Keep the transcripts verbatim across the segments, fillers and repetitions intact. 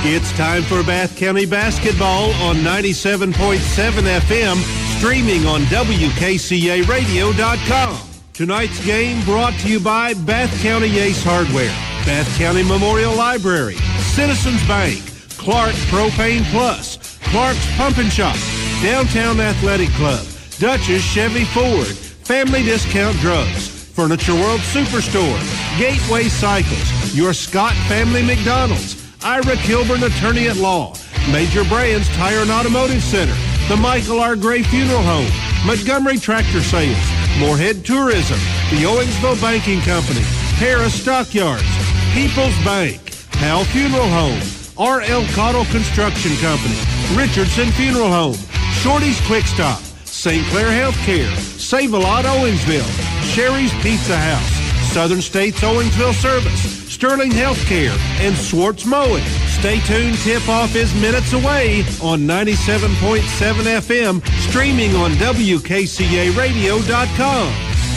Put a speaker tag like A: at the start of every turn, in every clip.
A: It's time for Bath County basketball on ninety-seven point seven F M, streaming on W K C A radio dot com. Tonight's game brought to you by Bath County Ace Hardware, Bath County Memorial Library, Citizens Bank, Clark Propane Plus, Clark's Pump and Shop, Downtown Athletic Club, Dutchess Chevy Ford, Family Discount Drugs, Furniture World Superstore, Gateway Cycles, Your Scott Family McDonald's, Ira Kilburn Attorney at Law, Major Brands Tire and Automotive Center, the Michael R. Gray Funeral Home, Montgomery Tractor Sales, Moorhead Tourism, the Owensville Banking Company, Harris Stockyards, People's Bank, Hal Funeral Home, R L Cottle Construction Company, Richardson Funeral Home, Shorty's Quick Stop, Saint Clair Healthcare, Save-A-Lot Owensville, Sherry's Pizza House, Southern States Owensville Service, Sterling Healthcare, and Swartz Mowing. Stay tuned. Tip-off is minutes away on ninety-seven point seven F M, streaming on W K C A radio dot com.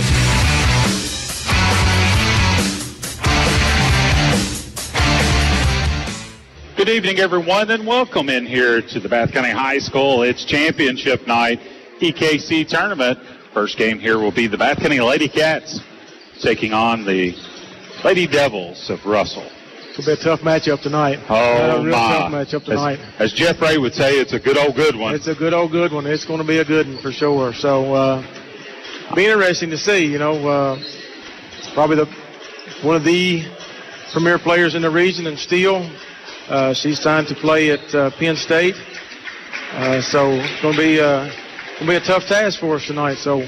B: Good evening, everyone, and welcome in here to the Bath County High School. It's championship night, E K C tournament. First game here will be the Bath County Lady Cats taking on the Lady Devils of Russell.
C: It's going to be a tough matchup tonight.
B: Oh,
C: a real
B: my.
C: tough matchup tonight.
B: As, as Jeff Ray would say, it's a good old good one.
C: It's a good old good one. It's going to be a good one for sure. So, uh, be interesting to see. You know, uh, probably the one of the premier players in the region in Steele. Uh, she's signed to play at uh, Penn State. Uh, so, it's going to be uh, going to be a tough task for us tonight. So.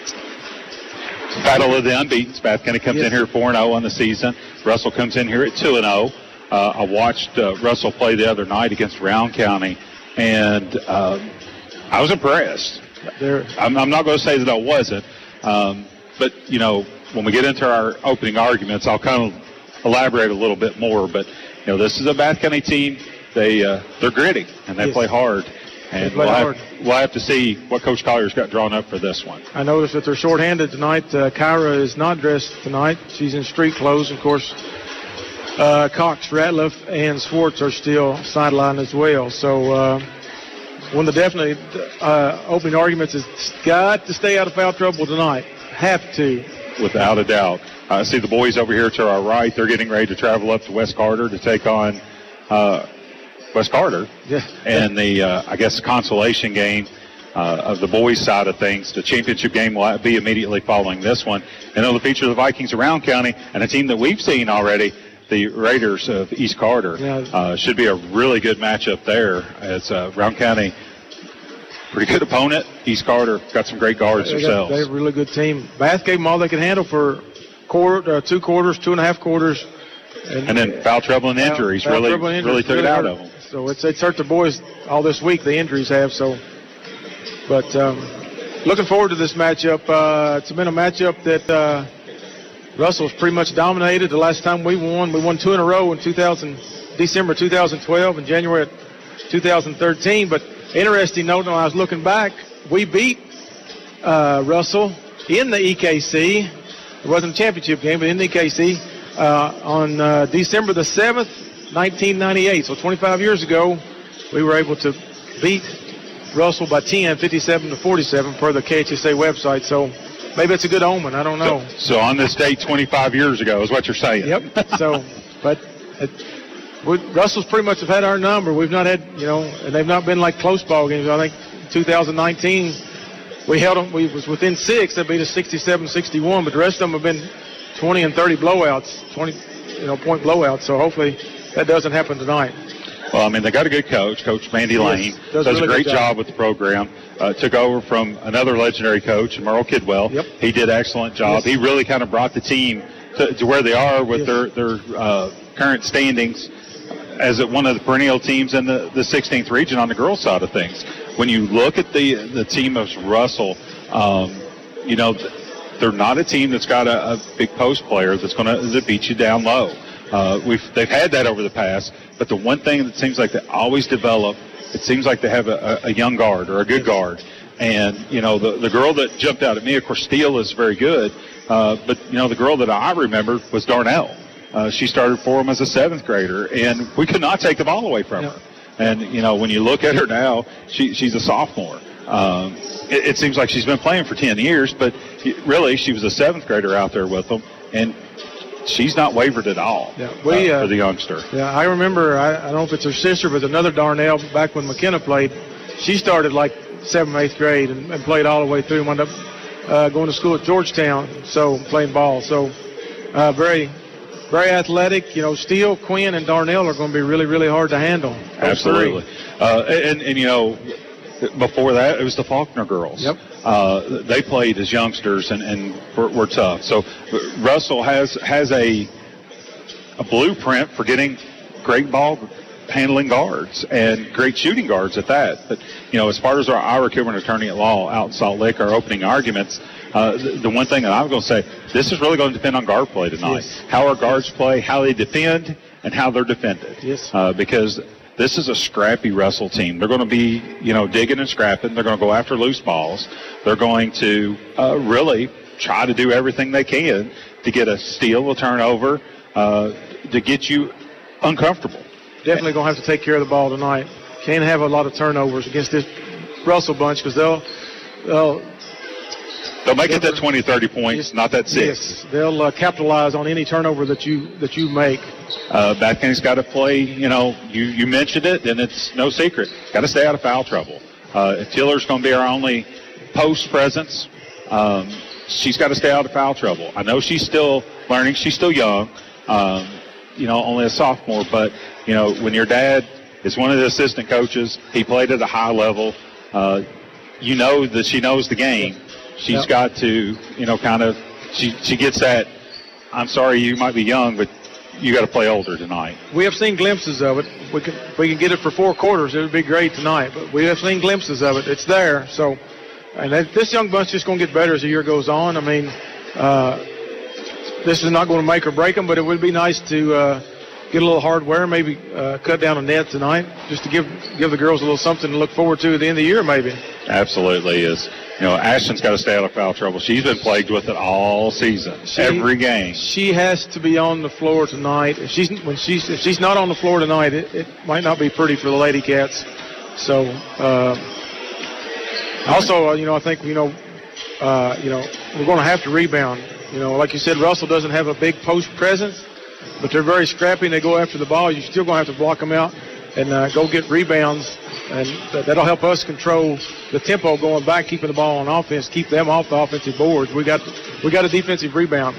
B: Battle of the unbeaten. Bath County comes
C: yes.
B: in here four and oh on the season. Russell comes in here at two and oh. Uh, I watched uh, Russell play the other night against Round County, and um, I was impressed. I'm, I'm not going to say that I wasn't, um, but, you know, when we get into our opening arguments, I'll kind of elaborate a little bit more. But, you know, this is a Bath County team. They, uh, they're gritty, and they
C: yes.
B: play hard. And we'll have, we'll have to see what Coach Collier's got drawn up for this one.
C: I noticed that they're shorthanded tonight. Uh, Kyra is not dressed tonight. She's in street clothes. Of course, uh, Cox, Ratliff, and Swartz are still sidelined as well. So uh, one of the definitely uh, opening arguments is got to stay out of foul trouble tonight. Have to.
B: Without a doubt. I see the boys over here to our right. They're getting ready to travel up to West Carter to take on uh, West Carter.
C: Yeah.
B: And the, uh, I guess, consolation game uh, of the boys' side of things. The championship game will be immediately following this one. And it'll feature the Vikings of Round County and a team that we've seen already, the Raiders of East Carter.
C: Yeah.
B: Uh, should be a really good matchup there. As uh, Round County, pretty good opponent. East Carter got some great guards
C: they
B: themselves.
C: Got, they're a really good team. Bath gave them all they could handle for quarter, uh, two quarters, two and a half quarters.
B: And, and then foul trouble and injuries
C: foul, foul
B: really,
C: trouble and injuries
B: really took
C: really
B: it out
C: hurt.
B: of them.
C: So it's, it's hurt the boys all this week, the injuries have. So, But um, looking forward to this matchup. Uh, it's been a matchup that uh, Russell's pretty much dominated. The last time we won, we won two in a row in two thousand, December two thousand twelve and January two thousand thirteen. But interesting note, when I was looking back, we beat uh, Russell in the E K C. It wasn't a championship game, but in the E K C uh, on uh, December the seventh, nineteen ninety-eight. So twenty-five years ago, we were able to beat Russell by ten, fifty-seven to forty-seven, per the K H S A website. So maybe it's a good omen. I don't know.
B: So, so on this date, twenty-five years ago, is what you're saying.
C: Yep. So, but it, we, Russell's pretty much have had our number. We've not had, you know, and they've not been like close ball games. I think two thousand nineteen, we held them. We was within six. They beat us sixty-seven sixty-one. But the rest of them have been twenty and thirty blowouts, twenty, you know, point blowouts. So hopefully that doesn't happen tonight.
B: Well, I mean, they got a good coach, Coach Mandy Lane.
C: Yes,
B: does
C: does
B: a
C: really
B: great
C: job.
B: job with the program. Uh, took over from another legendary coach, Merle Kidwell.
C: Yep.
B: He did an excellent job.
C: Yes.
B: He really kind of brought the team to, to where they are with
C: Yes.
B: their, their uh, current standings as one of the perennial teams in the, the sixteenth region on the girls' side of things. When you look at the the team of Russell, um, you know, they're not a team that's got a, a big post player that's going to beat you down low. Uh, we've they've had that over the past, but the one thing that seems like they always develop, it seems like they have a, a young guard or a good guard. And you know, the the girl that jumped out at me, of course, Steele is very good, uh, but you know, the girl that I remembered was Darnell. uh, she started for them as a seventh grader, and we could not take the ball away from
C: yeah.
B: her. And, you know, when you look at her now, she, she's a sophomore. Um, it, it seems like she's been playing for ten years, but really she was a seventh grader out there with them, and she's not wavered at all
C: yeah, we,
B: uh,
C: uh,
B: for the youngster.
C: Yeah, I remember, I, I don't know if it's her sister, but another Darnell back when McKenna played, she started like seventh, eighth grade and, and played all the way through and wound up uh, going to school at Georgetown, so playing ball. So uh, very, very athletic. You know, Steele, Quinn, and Darnell are going to be really, really hard to handle.
B: Absolutely. Uh, and, and, you know, before that, it was the Faulkner girls.
C: Yep.
B: Uh, they played as youngsters and, and were, were tough. So Russell has has a a blueprint for getting great ball handling guards and great shooting guards at that. But, you know, as far as our Ira Kilburn attorney at law out in Salt Lake, our opening arguments, uh, the, the one thing that I'm going to say, this is really going to depend on guard play tonight.
C: Yes.
B: How our guards play, how they defend, and how they're defended.
C: Yes.
B: Uh, because this is a scrappy Russell team. They're going to be, you know, digging and scrapping. They're going to go after loose balls. They're going to uh, really try to do everything they can to get a steal, a turnover, uh, to get you uncomfortable.
C: Definitely going to have to take care of the ball tonight. Can't have a lot of turnovers against this Russell bunch because they'll, they'll
B: They'll make it that twenty, thirty points,
C: yes,
B: not that six.
C: Yes, they'll uh, capitalize on any turnover that you that you make.
B: Uh, Bath County's got to play, you know, you, you mentioned it, and it's no secret. Got to stay out of foul trouble. Uh, Tiller's going to be our only post presence. Um, she's got to stay out of foul trouble. I know she's still learning. She's still young, um, you know, only a sophomore. But, you know, when your dad is one of the assistant coaches, he played at a high level, uh, you know that she knows the game. She's
C: yep.
B: got to, you know, kind of, she, she gets that, I'm sorry you might be young, but you got to play older tonight.
C: We have seen glimpses of it. We can, if we can get it for four quarters, it would be great tonight. But we have seen glimpses of it. It's there. So, and that, this young bunch is just going to get better as the year goes on. I mean, uh, this is not going to make or break them, but it would be nice to uh, get a little hardware, maybe uh, cut down a net tonight, just to give give the girls a little something to look forward to at the end of the year, maybe.
B: Absolutely is. You know, Ashton's got to stay out of foul trouble. She's been plagued with it all season,
C: she,
B: every game.
C: She has to be on the floor tonight. If she's when she's if she's not on the floor tonight, it, it might not be pretty for the Lady Cats. So, uh, also, uh, you know, I think you know, uh, you know, we're going to have to rebound. You know, like you said, Russell doesn't have a big post presence, but they're very scrappy and they go after the ball. You're still going to have to block them out and uh, go get rebounds. And that'll help us control the tempo going back, keeping the ball on offense, keep them off the offensive boards. We got we got a defensive rebound.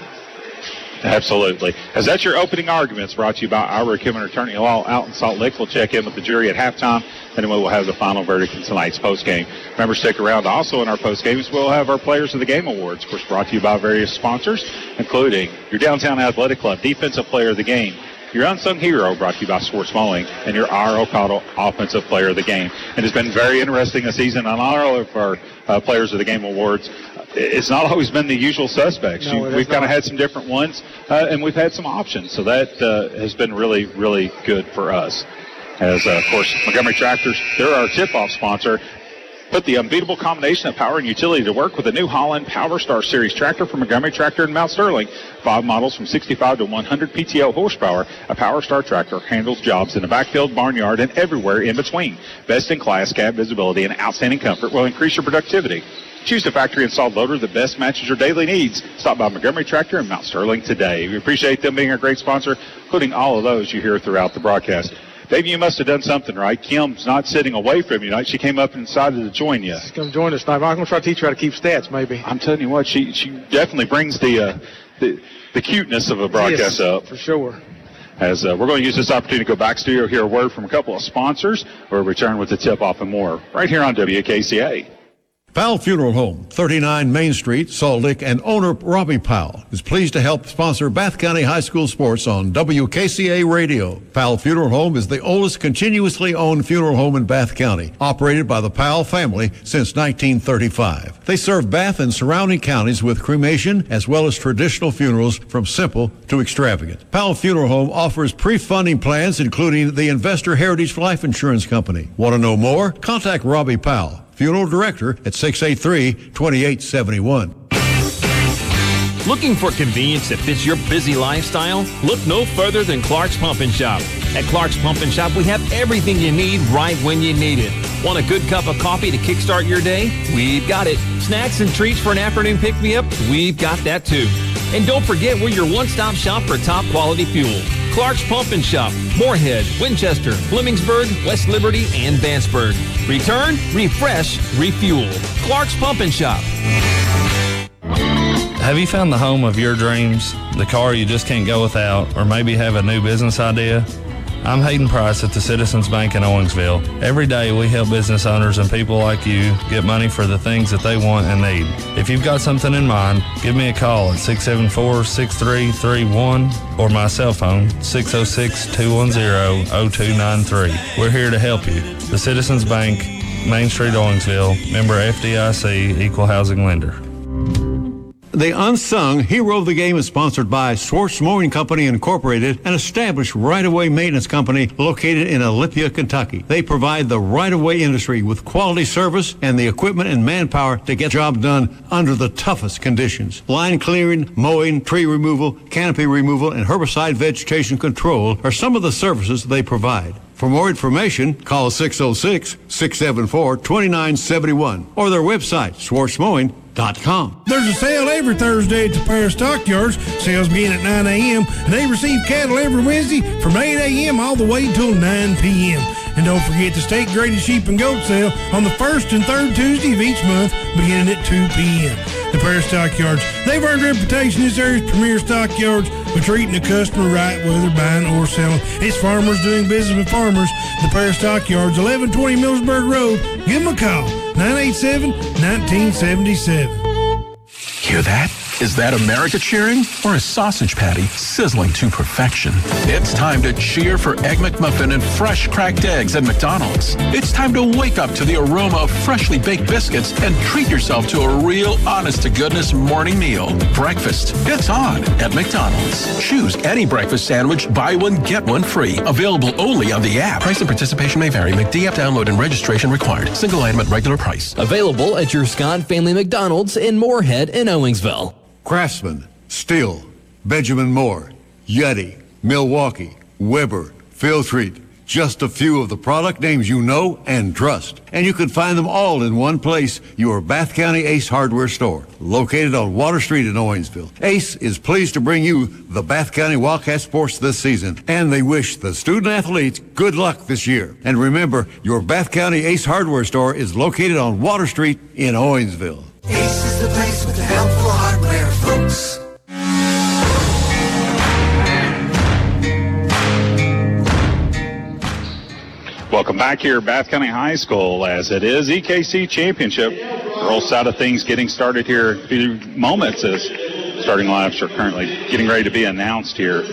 B: Absolutely. As that's your opening arguments, brought to you by Ira Kilburn Attorney Law out in Salt Lake. We'll check in with the jury at halftime, and then we'll have the final verdict in tonight's postgame. Remember, stick around. Also in our postgames, we'll have our Players of the Game Awards, of course, brought to you by various sponsors, including your Downtown Athletic Club Defensive Player of the Game, your Unsung Hero, brought to you by Sports Mowing, and your R O Cottle Offensive Player of the Game. And it's been very interesting this season on all of our uh, Players of the Game awards. It's not always been the usual suspects.
C: No,
B: you, we've kind of had some different ones, uh, and we've had some options. So that uh, has been really, really good for us. As, uh, of course, Montgomery Tractors, they're our tip-off sponsor. Put the unbeatable combination of power and utility to work with the New Holland Power Star Series tractor from Montgomery Tractor in Mount Sterling. Five models from sixty-five to one hundred P T O horsepower. A Power Star tractor handles jobs in the backfield, barnyard, and everywhere in between. Best-in-class cab visibility and outstanding comfort will increase your productivity. Choose the factory-installed loader that best matches your daily needs. Stop by Montgomery Tractor in Mount Sterling today. We appreciate them being a great sponsor, including all of those you hear throughout the broadcast. Dave, you must have done something right. Kim's not sitting away from you tonight. She came up and decided to join you.
C: She's going to join us tonight. I'm going to try to teach her how to keep stats, maybe.
B: I'm telling you what, she she definitely brings the uh, the, the cuteness of a broadcast
C: yes,
B: up.
C: for sure.
B: As uh, we're going to use this opportunity to go back studio, hear a word from a couple of sponsors. We'll return with the tip-off and more right here on W K C A.
D: Powell Funeral Home, thirty-nine Main Street, Salt Lake, and owner Robbie Powell is pleased to help sponsor Bath County High School sports on W K C A Radio. Powell Funeral Home is the oldest continuously owned funeral home in Bath County, operated by the Powell family since nineteen thirty-five. They serve Bath and surrounding counties with cremation as well as traditional funerals from simple to extravagant. Powell Funeral Home offers pre-funding plans including the Investor Heritage Life Insurance Company. Want to know more? Contact Robbie Powell, Funeral Director, at six eight three, two eight seven one.
E: Looking for convenience that fits your busy lifestyle? Look no further than Clark's Pump and Shop. At Clark's Pump and Shop, we have everything you need right when you need it. Want a good cup of coffee to kickstart your day? We've got it. Snacks and treats for an afternoon pick-me-up? We've got that too. And don't forget, we're your one-stop shop for top-quality fuel. Clark's Pump and Shop, Moorhead, Winchester, Blemmingsburg, West Liberty, and Vanceburg. Return, refresh, refuel. Clark's Pump and Shop.
F: Have you found the home of your dreams, the car you just can't go without, or maybe have a new business idea? I'm Hayden Price at the Citizens Bank in Owensville. Every day we help business owners and people like you get money for the things that they want and need. If you've got something in mind, give me a call at six seven four, six three three one or my cell phone, six oh six, two one zero, oh two nine three. We're here to help you. The Citizens Bank, Main Street, Owensville, member F D I C, Equal Housing Lender.
D: The Unsung Hero of the Game is sponsored by Swartz Mowing Company Incorporated, an established right-of-way maintenance company located in Olympia, Kentucky. They provide the right-of-way industry with quality service and the equipment and manpower to get the job done under the toughest conditions. Line clearing, mowing, tree removal, canopy removal, and herbicide vegetation control are some of the services they provide. For more information, call six oh six, six seven four, two nine seven one or their website, swartz mowing dot com.
G: There's a sale every Thursday at the Paris Stockyards. Sales begin at nine a.m. and they receive cattle every Wednesday from eight a.m. all the way until nine p.m. And don't forget the state graded sheep and goat sale on the first and third Tuesday of each month beginning at two p.m. The Paris Stockyards, they've earned a reputation as area's premier stockyards for treating the customer right, whether buying or selling. It's farmers doing business with farmers. The Paris Stockyards, eleven twenty Millsburg Road. Give them a call, nine eight seven, one nine seven seven.
H: Hear that? Is that America cheering or a sausage patty sizzling to perfection? It's time to cheer for Egg McMuffin and fresh cracked eggs at McDonald's. It's time to wake up to the aroma of freshly baked biscuits and treat yourself to a real honest-to-goodness morning meal. Breakfast, it's on at McDonald's. Choose any breakfast sandwich, buy one, get one free. Available only on the app. Price and participation may vary. McD app download and registration required. Single item at regular price.
I: Available at your Scott Family McDonald's in Moorhead and Owensville.
D: Craftsman, Stihl, Benjamin Moore, Yeti, Milwaukee, Weber, Filtreat, just a few of the product names you know and trust. And you can find them all in one place, your Bath County Ace Hardware store, located on Water Street in Owensville. Ace is pleased to bring you the Bath County Wildcat Sports this season, and they wish the student athletes good luck this year. And remember, your Bath County Ace Hardware store is located on Water Street in Owensville.
J: Ace is the place with the helpful hardware, folks.
B: Welcome back here at Bath County High School, as it is E K C Championship. Girls side of things getting started here in a few moments as starting lineups are currently getting ready to be announced here.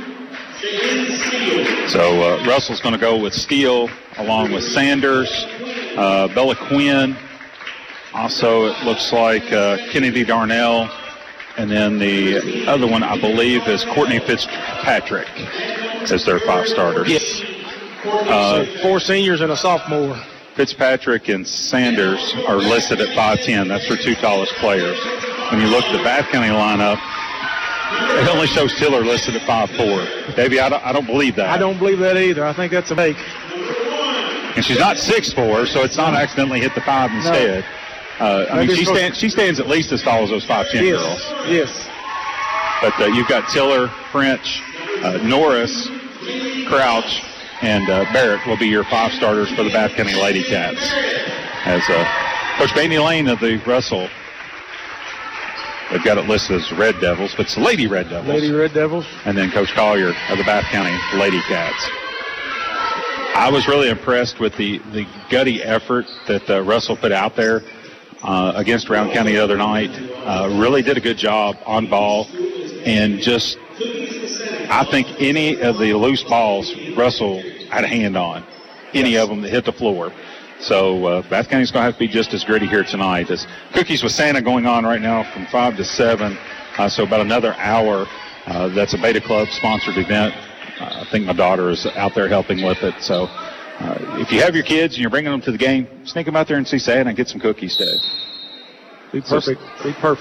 B: So uh, Russell's going to go with Stihl along with Sanders, uh, Bella Quinn. Also, it looks like uh, Kennedy Darnell. And then the other one, I believe, is Courtney Fitzpatrick as their five starters.
C: Yes.
B: Uh,
C: so four seniors and a sophomore.
B: Fitzpatrick and Sanders are listed at five ten. That's their two tallest players. When you look at the Bath County lineup, it only shows Tiller listed at five four. Davey, I don't, I don't believe that.
C: I don't believe that either. I think that's a fake.
B: And she's not six four, so it's not accidentally hit the five instead. No. Uh, I mean, she, stand, she stands at least as tall as those five ten
C: yes.
B: girls.
C: Yes.
B: But uh, you've got Tiller, French, uh, Norris, Crouch, and uh, Barrett will be your five starters for the Bath County Lady Cats. As uh, Coach Bainey Lane of the Russell, they've got it listed as Red Devils, but it's Lady Red Devils.
C: Lady Red Devils.
B: And then Coach Collier of the Bath County Lady Cats. I was really impressed with the, the gutty effort that uh, Russell put out there uh, against Round County the other night. Uh, really did a good job on ball, and just I think any of the loose balls Russell had a hand on, any of them that hit the floor. So uh, Bath County's going to have to be just as gritty here tonight. As Cookies with Santa going on right now from five to seven, uh, so about another hour. Uh, that's a Beta Club sponsored event. Uh, I think my daughter is out there helping with it. So uh, if you have your kids and you're bringing them to the game, sneak them out there and see Santa and get some cookies today.
C: Be perfect. Be perfect.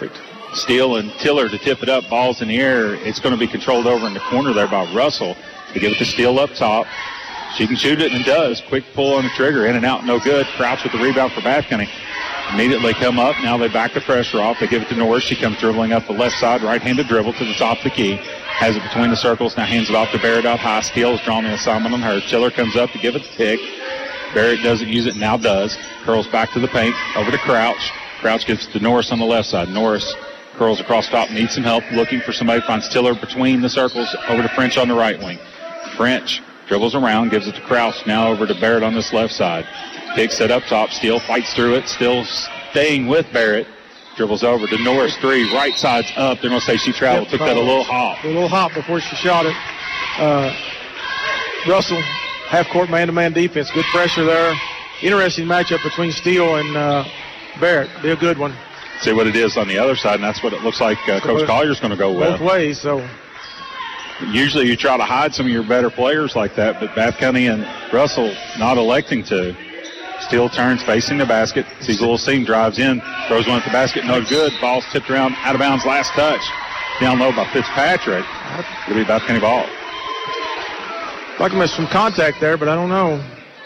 B: Steele and Tiller to tip it up. Ball's in the air. It's going to be controlled over in the corner there by Russell. To give it to Steele up top. She can shoot it and does. Quick pull on the trigger. In and out, no good. Crouch with the rebound for Bath County. Immediately come up. Now they back the pressure off. They give it to Norris. She comes dribbling up the left side. Right-handed dribble to the top of the key. Has it between the circles. Now hands it off to Barrett out high. Steele is drawing the assignment on her. Tiller comes up to give it to Pick. Barrett doesn't use it. Now does. Curls back to the paint. Over to Crouch. Crouch gives it to Norris on the left side. Norris curls across top. Needs some help. Looking for somebody. Finds Tiller between the circles. Over to French on the right wing. French dribbles around, gives it to Crouch. Now over to Barrett on this left side. Pick set up top. Steele fights through it. Still staying with Barrett. Dribbles over to Norris. Three. Right side's up. They're going to say she traveled.
C: Yep,
B: Took that a little hop.
C: A little hop before she shot it. Uh, Russell, half-court man-to-man defense. Good pressure there. Interesting matchup between Steele and uh, Barrett. Be a good one.
B: See what it is on the other side, and that's what it looks like uh, Coach Collier's going to go with.
C: Both ways, so...
B: Usually you try to hide some of your better players like that, but Bath County and Russell not electing to. Steele turns facing the basket. Sees a little seam, drives in, throws one at the basket, no good. Ball's tipped around, out of bounds, last touch. Down low by Fitzpatrick. It'll be Bath County ball.
C: Like I missed some contact there, but I don't know.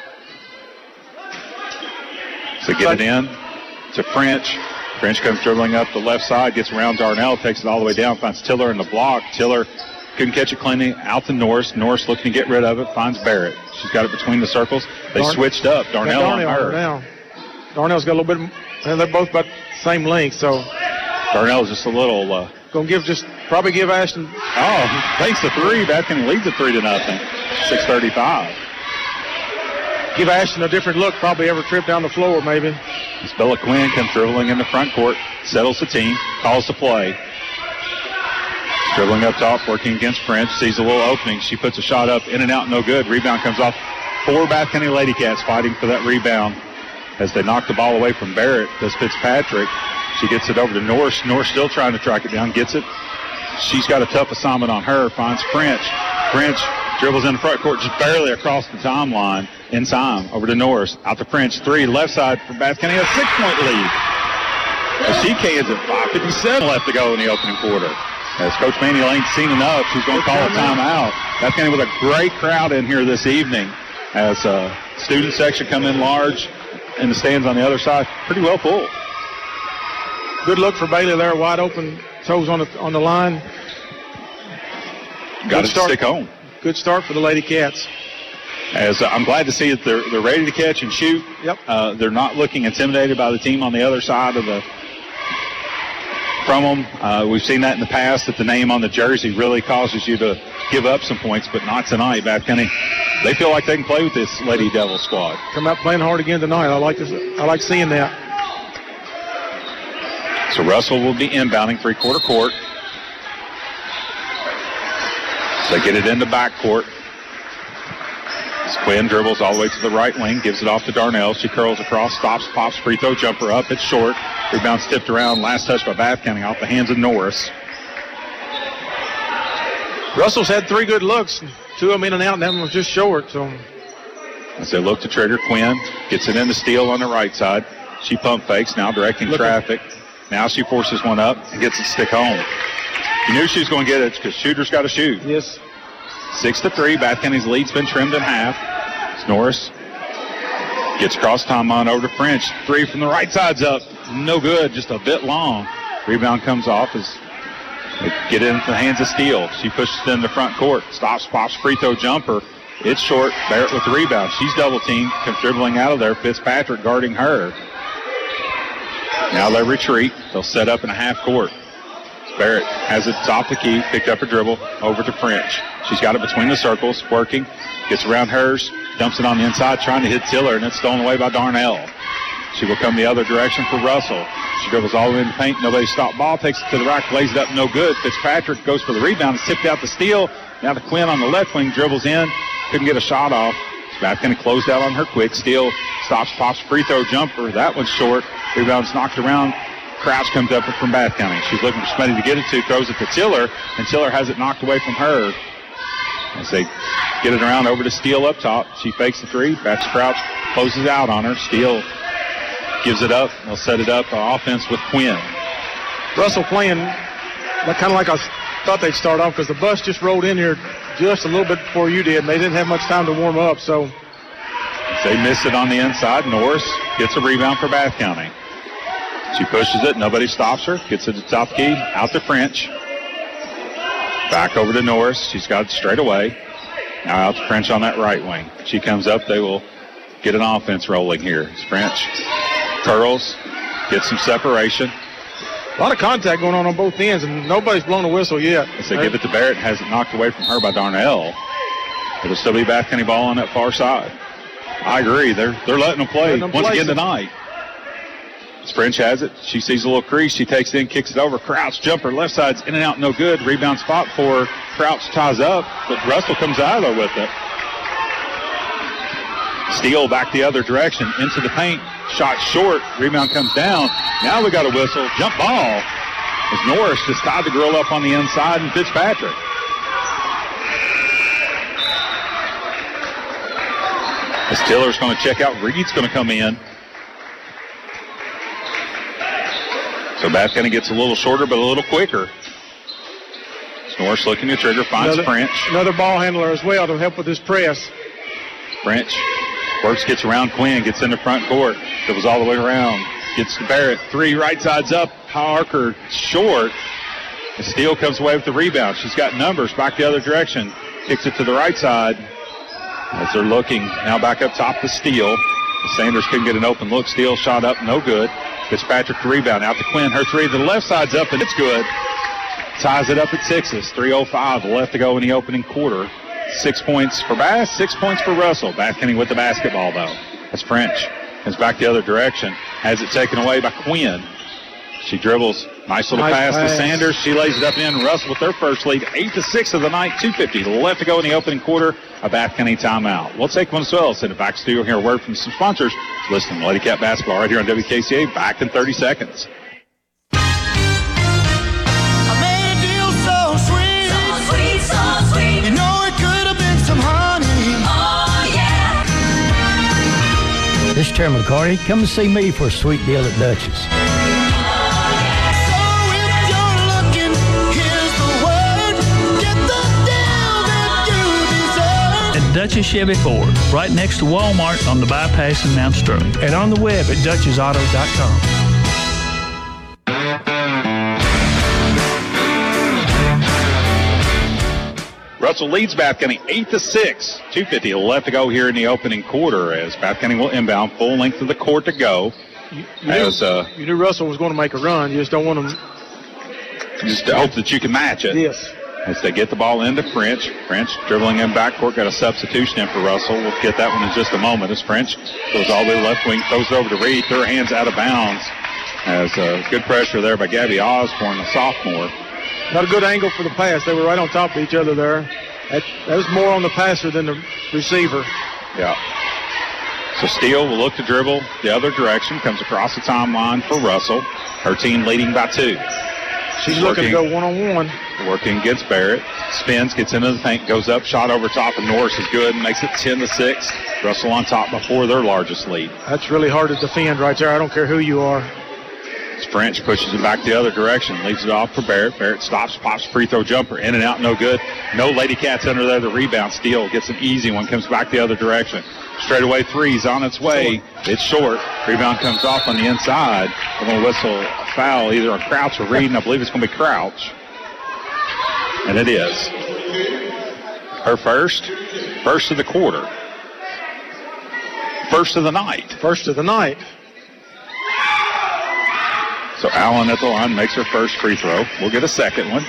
B: So get it in to French. French comes dribbling up the left side, gets around Darnell, takes it all the way down, finds Tiller in the block. Tiller couldn't catch it cleanly. Out to Norris. Norris looking to get rid of it. Finds Barrett. She's got it between the circles. They
C: Darn-
B: switched up. Darnell,
C: yeah, Darnell
B: on her.
C: Darnell. Darnell's got a little bit, and they're both about the same length, so.
B: Darnell's just a little. Uh,
C: Gonna give just, probably give Ashton.
B: Oh, thanks to three. Bath County leads at three to nothing. six thirty-five.
C: Give Ashton a different look, probably every trip down the floor, maybe.
B: As Bella Quinn comes dribbling in the front court, settles the team, calls the play. Dribbling up top, working against French, sees a little opening. She puts a shot up, in and out, no good. Rebound comes off. Four Bath County Lady Cats fighting for that rebound as they knock the ball away from Barrett. Does Fitzpatrick. She gets it over to Norris. Norris still trying to track it down, gets it. She's got a tough assignment on her, finds French. French dribbles in the front court, just barely across the timeline in time. Over to Norris, out to French. Three, left side for Bath County, a six-point lead. As she cans it, five fifty-seven left to go in the opening quarter. As Coach Manny Lane's seen enough, she's going to call a timeout. Bath County with a great crowd in here this evening as uh, student section come in large and the stands on the other side pretty well full.
C: Good look for Bailey there, wide open, toes on the on the line.
B: Got to stick home.
C: Good start for the Lady Cats.
B: As uh, I'm glad to see that they're they're ready to catch and shoot.
C: Yep.
B: Uh, they're not looking intimidated by the team on the other side of the from them. Uh, we've seen that in the past, that the name on the jersey really causes you to give up some points, but not tonight. Bath County, they feel like they can play with this Lady Devil squad.
C: Come out playing hard again tonight. I like this. I like seeing that.
B: So Russell will be inbounding three-quarter court. So they get it into backcourt. Quinn dribbles all the way to the right wing, gives it off to Darnell. She curls across, stops, pops, free throw jumper up. It's short. Rebound tipped around. Last touch by Bath County off the hands of Norris.
C: Russell's had three good looks. Two of them in and out, and that one was just short. So
B: as they look to trigger, Quinn gets it into Steele on the right side. She pump fakes, now directing
C: Looking.
B: traffic. Now she forces one up and gets it stick home. You knew she was going to get it because shooters got to shoot.
C: Yes.
B: Six to three. Bath County's lead's been trimmed in half. Norris gets across timeline over to French. Three from the right side's up. No good, just a bit long. Rebound comes off as they get into the hands of Steele. She pushes it in the front court. Stops, pops, free throw jumper. It's short. Barrett with the rebound. She's double teamed. Comes dribbling out of there. Fitzpatrick guarding her. Now they retreat. They'll set up in a half court. Barrett has it top the key, picked up a dribble, over to French. She's got it between the circles, working, gets around hers, dumps it on the inside, trying to hit Tiller, and it's stolen away by Darnell. She will come the other direction for Russell. She dribbles all the way in the paint, nobody stopped ball, takes it to the rack, lays it up, no good. Fitzpatrick goes for the rebound, it's tipped out to Steele. Now to Quinn on the left wing, dribbles in, couldn't get a shot off. Bath County closed out on her quick. Steele stops, pops, free throw jumper. That one's short. Rebound's knocked around. Crouch comes up from Bath County. She's looking for somebody to get it to, throws it to Tiller, and Tiller has it knocked away from her. As they get it around over to Steele up top. She fakes the three. Bats Crouch closes out on her. Steele gives it up. They'll set it up uh, offense with Quinn.
C: Russell playing kind of like I thought they'd start off because the bus just rolled in here just a little bit before you did, and they didn't have much time to warm up. So
B: they missed it on the inside. Norris gets a rebound for Bath County. She pushes it. Nobody stops her. Gets it to top key. Out to French. Back over to Norris. She's got it straight away. Now out to French on that right wing. She comes up. They will get an offense rolling here. It's French curls. Gets some separation.
C: A lot of contact going on on both ends, and nobody's blown a whistle yet.
B: As they give it to Barrett, has it knocked away from her by Darnell. It'll still be Bath County ball on that far side. I agree. They're they're letting them play
C: Letting them
B: once
C: play
B: again
C: some.
B: tonight. French has it. She sees a little crease. She takes it in, kicks it over. Crouch, jumper, left side's in and out, no good. Rebound spot for Crouch, ties up, but Russell comes out of there with it. Steele back the other direction, into the paint. Shot short. Rebound comes down. Now we got a whistle. Jump ball. As Norris just tied the girl up on the inside, and Fitzpatrick. As Tiller's going to check out, Reed's going to come in. So Bath County gets a little shorter, but a little quicker. Norris looking to trigger, finds
C: Another,
B: French.
C: another ball handler as well to help with this press.
B: French works, gets around Quinn, gets in the front court. Dribbles all the way around. Gets to Barrett. Three, right side's up. Parker short. And Steele comes away with the rebound. She's got numbers back the other direction. Kicks it to the right side. As they're looking now back up top to Steele. Sanders couldn't get an open look. Steele shot up, no good. Fitzpatrick the rebound. Out to Quinn. Her three. The left side's up, and it's good. Ties it up at sixes. three oh five left to go in the opening quarter. Six points for Bath, six points for Russell. Bath County with the basketball, though. That's French. Comes back the other direction. Has it taken away by Quinn. She dribbles. Nice little
C: Nice
B: pass,
C: pass.
B: to Sanders. She lays it up in. Russell with their first lead. Eight to six of the night. two fifty left to go in the opening quarter. A Bath County timeout. We'll take one as well. Send it back to studio. Hear a word from some sponsors. Listen to Lady Cat Basketball right here on W K C A. Back in thirty seconds.
J: I made a deal so sweet, so sweet, so sweet. You know it could have been some honey. Oh yeah.
K: This is Chairman McCarty. Come and see me for a sweet deal at Dutchess.
J: So if you're looking, here's the word. Get the deal that you deserve.
L: At Dutchess Chevy Ford, right next to Walmart on the bypass in Mount Sterling.
G: And on the web at Dutchess Auto dot com.
B: Russell leads Bath County eight to six. two fifty left to go here in the opening quarter as Bath County will inbound. Full length of the court to go.
C: You, you,
B: As,
C: knew,
B: uh,
C: you knew Russell was going to make a run. You just don't want him.
B: Just to hope that you can match it.
C: Yes.
B: As they get the ball into French. French dribbling in backcourt. Got a substitution in for Russell. We'll get that one in just a moment as French goes all the way to left wing. Throws it over to Reed. Throw her hands out of bounds. As uh, good pressure there by Gabby Osborne, the sophomore.
C: Not a good angle for the pass. They were right on top of each other there. That, that was more on the passer than the receiver.
B: Yeah. So Steele will look to dribble the other direction. Comes across the timeline for Russell. Her team leading by two.
C: She's looking to go one-on-one.
B: Working against Barrett. Spins, gets into the paint, goes up, shot over top, and Norris is good. Makes it ten to six. Russell on top before their largest lead.
C: That's really hard to defend right there. I don't care who you are.
B: French pushes it back the other direction. Leaves it off for Barrett. Barrett stops, pops free throw jumper. In and out, no good. No Lady Cats under there. The rebound. Steele gets an easy one. Comes back the other direction. Straightaway three's on its way. It's short. Rebound comes off on the inside. They're going to whistle a foul either on Crouch or Reed, and I believe it's going to be Crouch. And it is. Her first. First of the quarter. First of the night.
C: First of the night.
B: So Allen at the line makes her first free throw. We'll get a second one.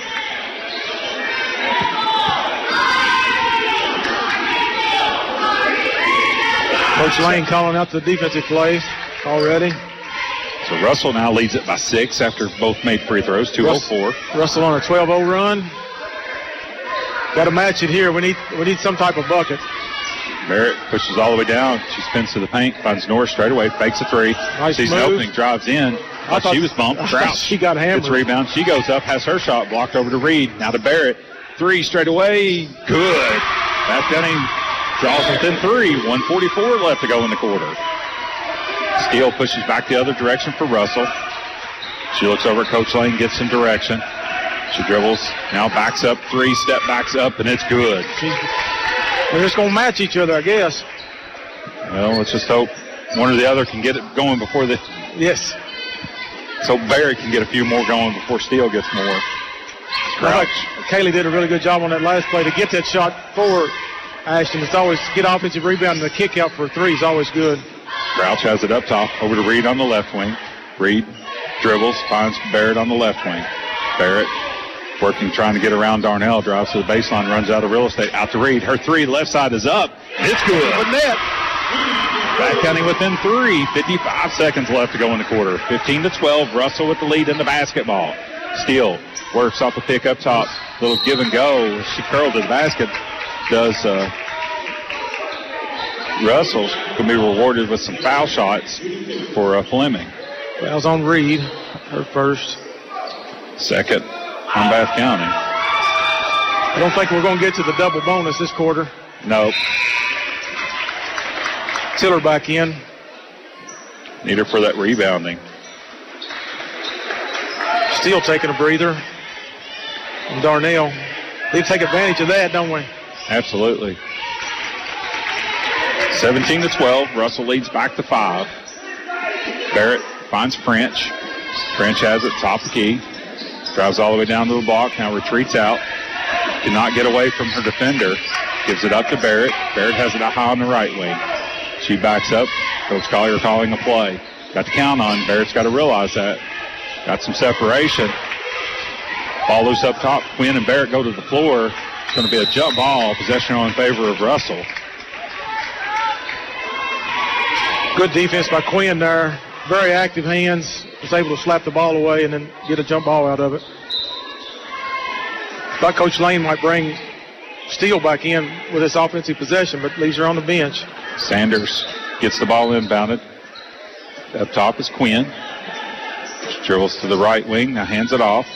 C: Coach Lane calling out the defensive plays already.
B: So Russell now leads it by six after both made free throws, two oh four.
C: Russell on a twelve oh run. Got to match it here. We need we need some type of bucket.
B: Barrett pushes all the way down. She spins to the paint, finds Norris straight away, fakes a three.
C: Nice
B: Sees an
C: move.
B: opening, drives in.
C: I thought
B: she was bumped.
C: I thought
B: Crouch.
C: she got hammered.
B: Gets a rebound. She goes up, has her shot blocked over to Reed. Now to Barrett. Three straight away. Good. Bath County draws within three. one forty-four left to go in the quarter. Steele pushes back the other direction for Russell. She looks over at Coach Lane, gets some direction. She dribbles, now backs up three, step backs up, and it's good.
C: They're just going to match each other, I guess.
B: Well, let's just hope one or the other can get it going before the...
C: Yes.
B: So Barry can get a few more going before Steele gets more.
C: Crouch. Kaylee did a really good job on that last play to get that shot for Ashton. It's always get offensive rebound, and the kick out for three is always good.
B: Crouch has it up top, over to Reed on the left wing. Reed dribbles, finds Barrett on the left wing. Barrett working, trying to get around Darnell, drives to the baseline, runs out of real estate, out to Reed. Her three, left side is up. It's good. Good net. Bath County within three. fifty-five seconds left to go in the quarter. fifteen to twelve. Russell with the lead in the basketball. Steele works off the pick up top. Little give and go. She curled to the basket. Does uh, Russell's going to be rewarded with some foul shots for uh, Fleming.
C: Fouls on Reed. Her first.
B: Second on Bath County.
C: I don't think we're going to get to the double bonus this quarter.
B: Nope.
C: Tiller back in.
B: Need her for that rebounding.
C: Steele taking a breather. And Darnell. They take advantage of that, don't we?
B: Absolutely. seventeen to twelve. Russell leads back to five. Barrett finds French. French has it top of the key. Drives all the way down to the block. Now retreats out. Cannot get away from her defender. Gives it up to Barrett. Barrett has it out high on the right wing. She backs up. Coach Collier calling a play. Got to count on. Barrett's got to realize that. Got some separation. Ball loose up top. Quinn and Barrett go to the floor. It's going to be a jump ball. Possession in favor of Russell.
C: Good defense by Quinn there. Very active hands. Was able to slap the ball away and then get a jump ball out of it. Thought Coach Lane might bring Steele back in with this offensive possession, but leaves her on the bench.
B: Sanders gets the ball inbounded. Up top is Quinn. She dribbles to the right wing, now hands it off.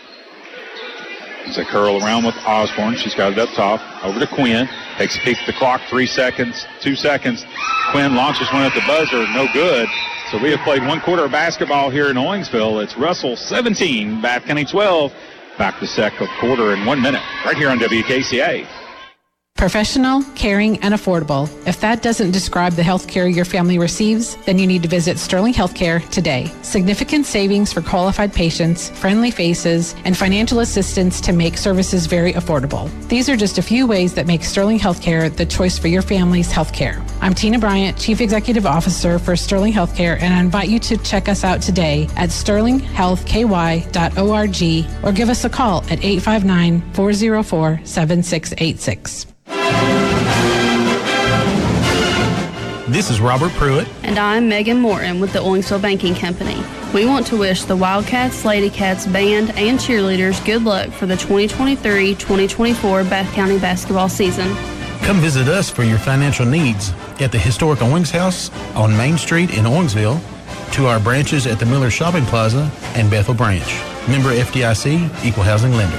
B: As they curl around with Osborne, she's got it up top. Over to Quinn. Takes a peek at the clock, three seconds, two seconds. Quinn launches one at the buzzer, no good. So we have played one quarter of basketball here in Owensville. It's Russell seventeen, Bath County twelve. Back to second quarter in one minute, right here on W K C A.
M: Professional, caring, and affordable. If that doesn't describe the health care your family receives, then you need to visit Sterling Healthcare today. Significant savings for qualified patients, friendly faces, and financial assistance to make services very affordable. These are just a few ways that make Sterling Healthcare the choice for your family's health care. I'm Tina Bryant, Chief Executive Officer for Sterling Healthcare, and I invite you to check us out today at sterling health k y dot org or give us a call at eight five nine, four oh four, seven six eight six.
N: This is Robert Pruitt.
O: And I'm Megan Morton with the Owensville Banking Company. We want to wish the Wildcats, Ladycats band, and cheerleaders good luck for the twenty twenty-three twenty twenty-four Bath County basketball season.
N: Come visit us for your financial needs at the historic Owings House on Main Street in Owensville, to our branches at the Miller Shopping Plaza and Bethel Branch. Member F D I C, Equal Housing Lender.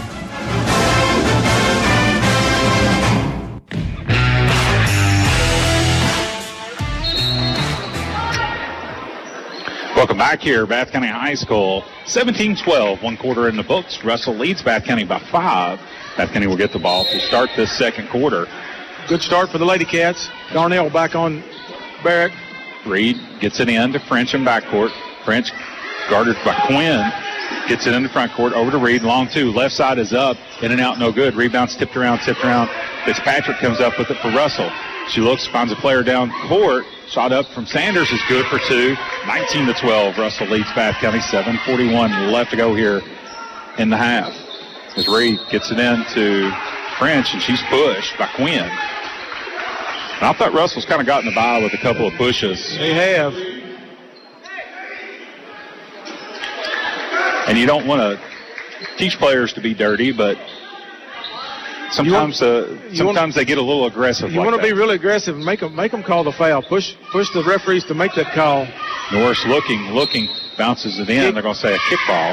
B: Welcome back here, Bath County High School. seventeen twelve, one quarter in the books. Russell leads Bath County by five. Bath County will get the ball to start this second quarter.
C: Good start for the Lady Cats. Darnell back on Barrett.
B: Reed gets it in to French in backcourt. French guarded by Quinn. Gets it in the front court. Over to Reed. Long two. Left side is up. In and out, no good. Rebounds tipped around, tipped around. Fitzpatrick comes up with it for Russell. She looks, finds a player down court. Shot up from Sanders is good for two. nineteen to twelve. Russell leads Bath County. seven forty-one left to go here in the half. As Reed gets it in to French, and she's pushed by Quinn. And I thought Russell's kind of gotten the bye with a couple of pushes.
C: They have.
B: And you don't want to teach players to be dirty, but sometimes uh, sometimes
C: want,
B: they get a little aggressive.
C: You
B: like
C: want to
B: that.
C: be really aggressive and make them make them call the foul. Push push the referees to make that call.
B: Norris looking, looking, bounces it in. Kick. They're going to say a kick ball.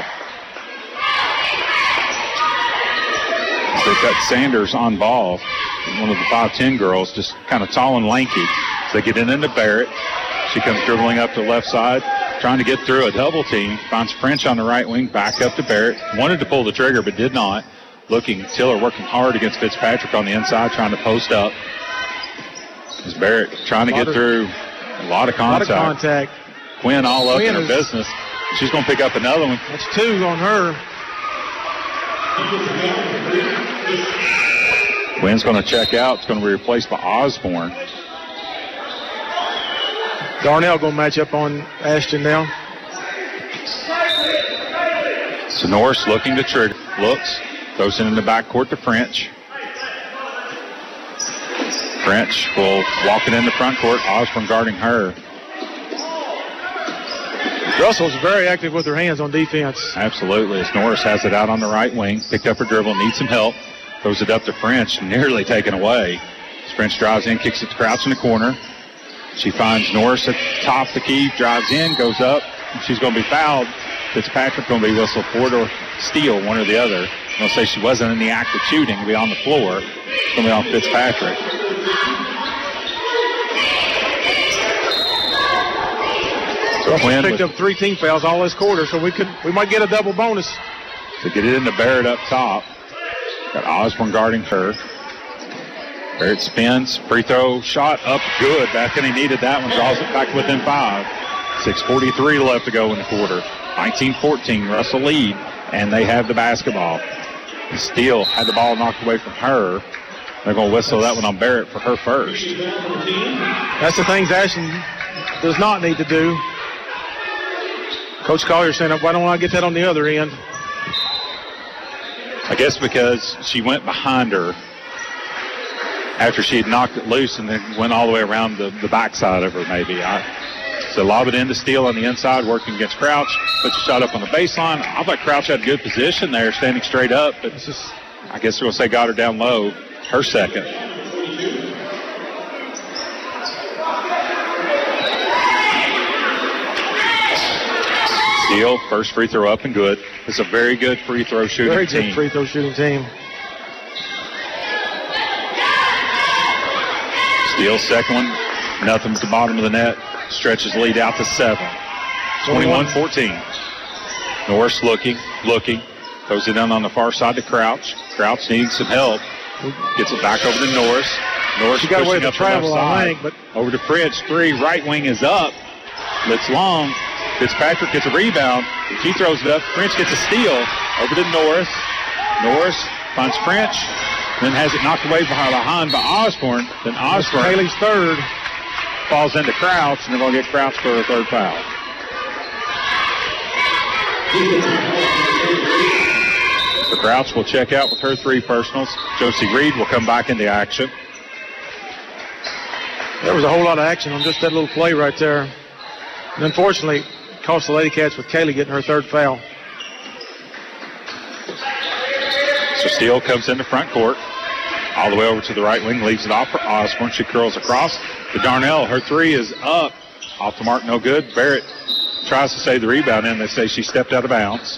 B: They've got Sanders on ball. One of the five ten girls, just kind of tall and lanky. So they get it into Barrett. She comes dribbling up to the left side. trying to get through a double team. Finds French on the right wing, back up to Barrett. Wanted to pull the trigger, but did not. Looking, Tiller working hard against Fitzpatrick on the inside, trying to post up. As Barrett trying to get
C: of,
B: through a lot of contact.
C: A lot of contact.
B: Quinn all up
C: Quinn
B: in her
C: is,
B: business. She's going to pick up another one.
C: That's two on her.
B: Quinn's going to check out. It's going to be replaced by Osborne.
C: Darnell going to match up on Ashton now.
B: So Norris looking to trigger. Looks. Throws it in the backcourt to French. French will walk it in the front court. Osborne guarding her.
C: Russell's very active with her hands on defense.
B: Absolutely. As Norris has it out on the right wing. Picked up her dribble. Needs some help. Throws it up to French. Nearly taken away. As French drives in. Kicks it to Crouch in the corner. She finds Norris at the top of the key. Drives in. Goes up. She's going to be fouled. Fitzpatrick going to be whistled forward or steal, one or the other. I'm going to say she wasn't in the act of shooting to be on the floor. It's going to be on Fitzpatrick.
C: So Quinn picked up three team fouls all this quarter, so we could we might get a double bonus.
B: To get it into Barrett up top. Got Osborne guarding her. Barrett spins. Free throw shot up good. Bethany needed that one. Draws it back within five. six forty-three left to go in the quarter. nineteen fourteen, Russell lead, and they have the basketball. Steele had the ball knocked away from her. They're going to whistle that one on Barrett for her first.
C: That's the things Ashton does not need to do. Coach Collier saying, why don't I get that on the other end?
B: I guess because she went behind her after she had knocked it loose and then went all the way around the, the backside of her, maybe. I, So lob it into Steele on the inside, working against Crouch. Puts a shot up on the baseline. I thought Crouch had good position there, standing straight up. But it's just, I guess we'll say got her down low. Her second. Steele, first free throw up and good. It's a very good free throw shooting
C: very
B: team.
C: Very good free throw shooting team.
B: Steele, second one. Nothing at the bottom of the net. Stretches lead out to seven. twenty-one fourteen. Norris looking, looking. Throws it down on the far side to Crouch. Crouch needing some help. Gets it back over to Norris. Norris
C: she got away
B: pushing
C: with
B: up
C: the travel,
B: the left
C: I
B: side.
C: think, but
B: Over to Fritz. Three. Right wing is up. It's long. Fitzpatrick gets a rebound. She throws it up. French gets a steal. Over to Norris. Norris finds French. Then has it knocked away behind, behind by Osborne. Then Osborne.
C: Haley's third.
B: Falls into Crouch, and they're going to get Crouch for a third foul. So Crouch will check out with her three personals. Josie Reed will come back into action.
C: There was a whole lot of action on just that little play right there. And unfortunately, cost the Lady Cats with Kaylee getting her third foul.
B: So Steele comes into front court. All the way over to the right wing, leaves it off for Osborne. She curls across to Darnell. Her three is up. Off the mark, no good. Barrett tries to save the rebound, and they say she stepped out of bounds.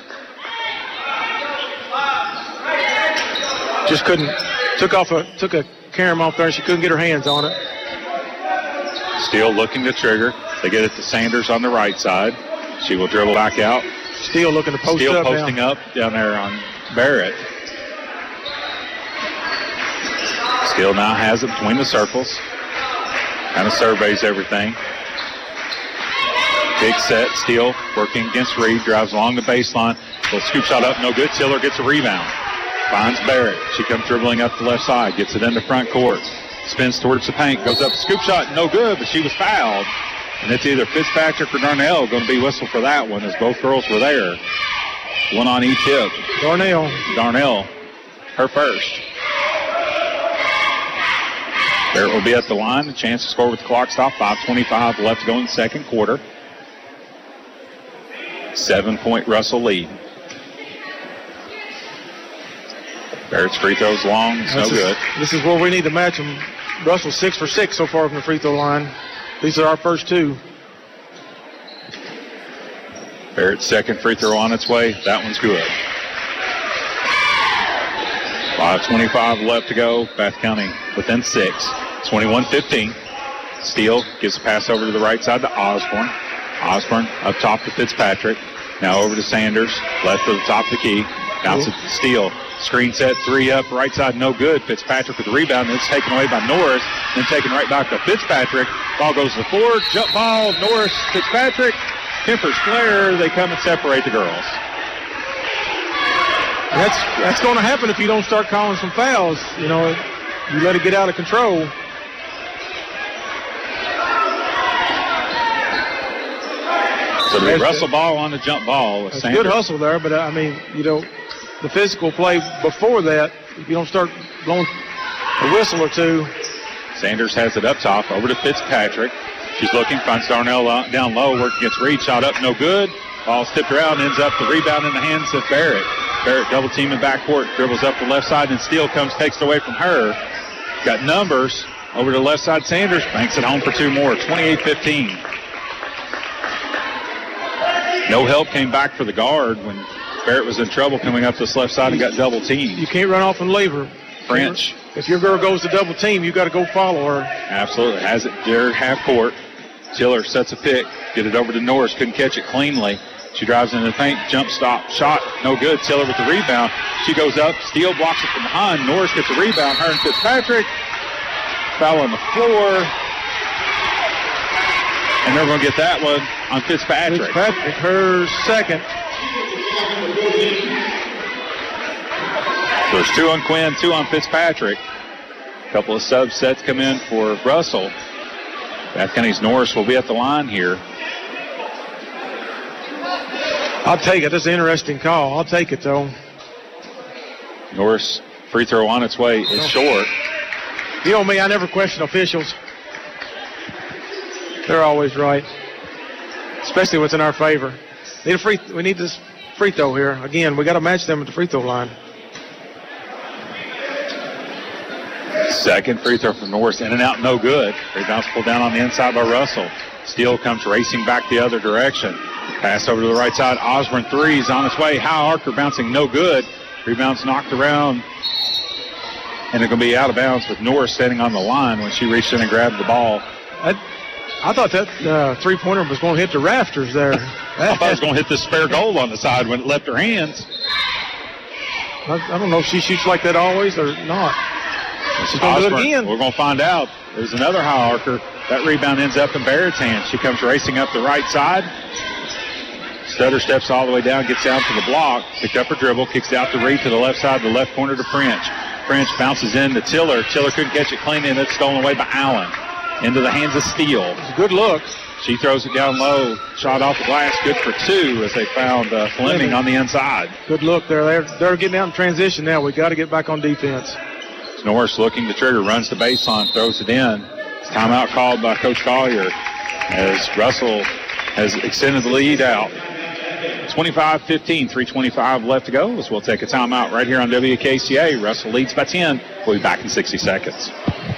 C: Just couldn't, took off a, took a carom off there, and she couldn't get her hands on it.
B: Steele looking to trigger. They get it to Sanders on the right side. She will dribble back out.
C: Steele looking to post
B: Steele
C: up
B: posting
C: now.
B: up down there on Barrett. Steele now has it between the circles. Kind of surveys everything. Big set. Steele working against Reed. Drives along the baseline. Little scoop shot up. No good. Tiller gets a rebound. Finds Barrett. She comes dribbling up the left side. Gets it into front court. Spins towards the paint. Goes up. Scoop shot. No good, but she was fouled. And it's either Fitzpatrick or Darnell going to be whistled for that one, as both girls were there. One on each hip.
C: Darnell.
B: Darnell. Her first. Barrett will be at the line. A chance to score with the clock stop. five twenty-five left to go in the second quarter. Seven-point Russell lead. Barrett's free throw's long. It's no
C: This is-
B: good.
C: This is where we need to match them. Russell's six for six so far from the free throw line. These are our first two.
B: Barrett's second free throw on its way. That one's good. five twenty-five left to go. Bath County within six. twenty-one fifteen. Steele gives a pass over to the right side to Osborne. Osborne up top to Fitzpatrick. Now over to Sanders. Left to the top of the key. Bounces to Steele. Screen set, three up, right side, no good. Fitzpatrick with the rebound. It's taken away by Norris. Then taken right back to Fitzpatrick. Ball goes to the floor. Jump ball, Norris, Fitzpatrick. Kemper's flare. They come and separate the girls.
C: That's that's going to happen if you don't start calling some fouls. You know, you let it get out of control.
B: So the Russell ball on the jump ball.
C: It's good hustle there, but uh, I mean, you know, the physical play before that, if you don't start blowing a whistle or two.
B: Sanders has it up top, over to Fitzpatrick. She's looking, finds Darnell down low, working against Reed, shot up, no good. Ball tipped around, ends up the rebound in the hands of Barrett. Barrett double team in backcourt, dribbles up the left side, and Steele comes, takes it away from her. Got numbers, over to the left side, Sanders banks it home for two more, twenty-eight fifteen. No help came back for the guard when Barrett was in trouble coming up this left side and got double teamed.
C: You can't run off and leave her.
B: French.
C: If your girl goes to double team, you got to go follow her.
B: Absolutely. Has it there half court. Tiller sets a pick. Get it over to Norris. Couldn't catch it cleanly. She drives into the paint. Jump stop. Shot. No good. Tiller with the rebound. She goes up. Steele blocks it from behind. Norris gets the rebound. Her and Fitzpatrick. Foul on the floor. And they're going to get that one on Fitzpatrick.
C: Fitzpatrick, her second.
B: So there's two on Quinn, two on Fitzpatrick. A couple of subsets come in for Russell. Bath County's Norris will be at the line here.
C: I'll take it. That's an interesting call. I'll take it, though.
B: Norris free throw on its way is short.
C: You know me, I never question officials. They're always right, especially what's in our favor. Need a free. We need this free throw here. Again, we got to match them at the free throw line.
B: Second free throw from Norris, in and out, no good. Rebounds pulled down on the inside by Russell. Steele comes racing back the other direction. Pass over to the right side. Osborne threes on its way. Hal Harker bouncing no good. Rebounds knocked around. And it's going to be out of bounds with Norris standing on the line when she reached in and grabbed the ball.
C: I, I thought that uh, three-pointer was going to hit the rafters there.
B: I thought it was going to hit the spare goal on the side when it left her hands.
C: I, I don't know if she shoots like that always or not. She's going to do it again.
B: We're going to find out. There's another Hal Harker. That rebound ends up in Barrett's hands. She comes racing up the right side. Stutter steps all the way down, gets down to the block, picked up her dribble, kicks out to Reed to the left side, the left corner to French. French bounces in to Tiller. Tiller couldn't catch it clean, and it's stolen away by Allen. Into the hands of Steele.
C: It's a good look.
B: She throws it down low. Shot off the glass, good for two as they found uh, Fleming on the inside.
C: Good look there. They're, they're getting out in transition now. we got to get back on defense.
B: Norris looking to trigger, runs the baseline, throws it in. It's timeout called by Coach Collier as Russell has extended the lead out. twenty-five fifteen, three twenty-five left to go as we'll take a timeout right here on W K C A. Russell leads by ten. We'll be back in sixty seconds.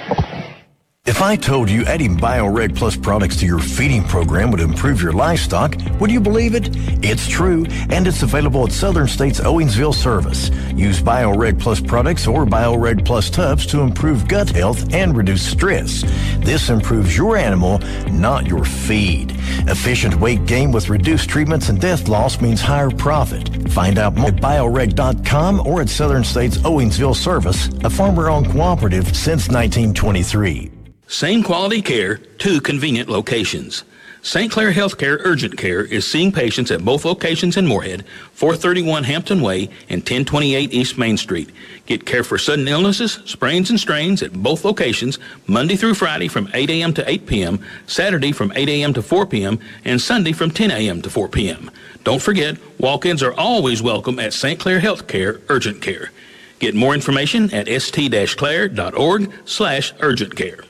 P: If I told you adding BioReg Plus products to your feeding program would improve your livestock, would you believe it? It's true, and it's available at Southern States Owensville Service. Use BioReg Plus products or BioReg Plus tubs to improve gut health and reduce stress. This improves your animal, not your feed. Efficient weight gain with reduced treatments and death loss means higher profit. Find out more at bioreg dot com or at Southern States Owensville Service, a farmer-owned cooperative since nineteen twenty-three.
Q: Same quality care, two convenient locations. Saint Clair Healthcare Urgent Care is seeing patients at both locations in Moorhead, four thirty-one Hampton Way and ten twenty-eight East Main Street. Get care for sudden illnesses, sprains, and strains at both locations Monday through Friday from eight a.m. to eight p.m., Saturday from eight a.m. to four p.m., and Sunday from ten a.m. to four p.m. Don't forget, walk-ins are always welcome at Saint Clair Healthcare Urgent Care. Get more information at st-clair.org slash urgent care.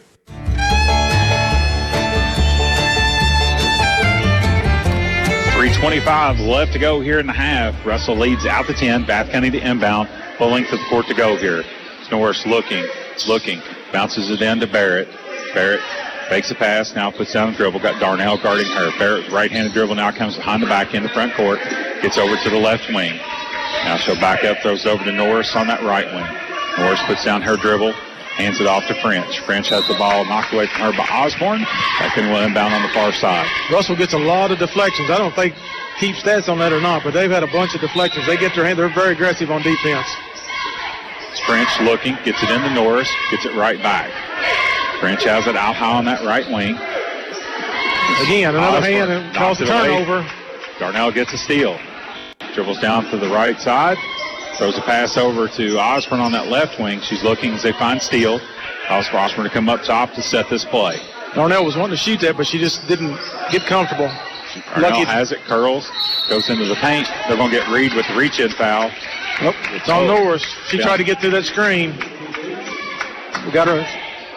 B: three twenty-five left to go here in the half. Russell leads out to ten. Bath County to inbound. Full length of the court to go here. Norris looking, looking. Bounces it in to Barrett. Barrett fakes a pass. Now puts down the dribble. Got Darnell guarding her. Barrett right-handed dribble now comes behind the back into front court. Gets over to the left wing. Now she'll back up. Throws over to Norris on that right wing. Norris puts down her dribble. Hands it off to French. French has the ball knocked away from her by Osborne. Back in will inbound on the far side.
C: Russell gets a lot of deflections. I don't think keep stats on that or not, but they've had a bunch of deflections. They get their hand. They're very aggressive on defense.
B: French looking, gets it into Norris, gets it right back. French has it out high on that right wing.
C: Again, another
B: Osborne
C: hand and
B: knocks
C: causes a
B: it away.
C: turnover.
B: Darnell gets a steal. Dribbles down to the right side. Throws a pass over to Osborne on that left wing. She's looking as they find Steele. Allows for Osborne to come up top to set this play.
C: Darnell was wanting to shoot that, but she just didn't get comfortable.
B: Darnell
C: Lucky.
B: has it, curls, goes into the paint. They're going to get Reed with the reach-in foul.
C: Nope, it's on Norris. She
B: Yeah.
C: tried to get through that screen. We got her.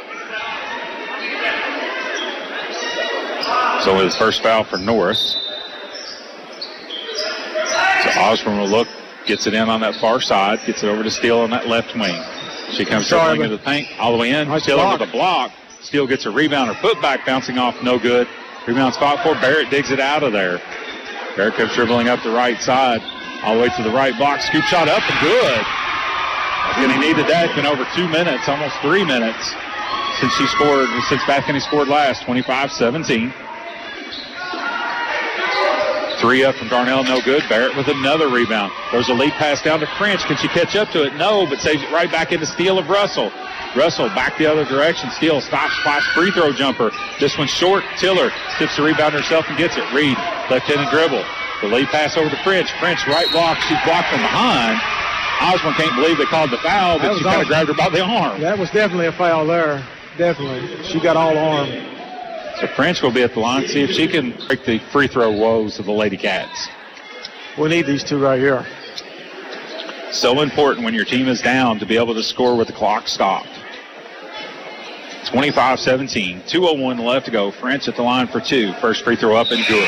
B: So his first foul for Norris. So Osborne will look, gets it in on that far side, gets it over to Steele on that left wing. She comes
C: Sorry,
B: dribbling into the paint, all the way in.
C: Nice
B: Steele
C: block.
B: with a block. Steele gets a rebound. Her foot back bouncing off, no good. Rebound spot for Barrett, digs it out of there. Barrett comes dribbling up the right side, all the way to the right block. Scoop shot up and good. And he needed that. It's been over two minutes, almost three minutes since she scored, since Bath County scored last, twenty-five seventeen. Three up from Darnell, no good. Barrett with another rebound. There's a lead pass down to French. Can she catch up to it? No, but saves it right back into Steele of Russell. Russell back the other direction. Steele stops, flash free throw jumper. This one's short. Tiller tips the rebound herself and gets it. Reed, left-handed dribble. The lead pass over to French. French right block. She's blocked from behind. Osborne can't believe they called the foul,
C: That
B: but
C: was
B: she kind of
C: awesome.
B: grabbed her by the arm.
C: That was definitely a foul there. Definitely. She got all arm.
B: So French will be at the line. See if she can break the free throw woes of the Lady Cats.
C: We need these two right here.
B: So important when your team is down to be able to score with the clock stopped. twenty-five seventeen, two oh one left to go. French at the line for two. First free throw up and good.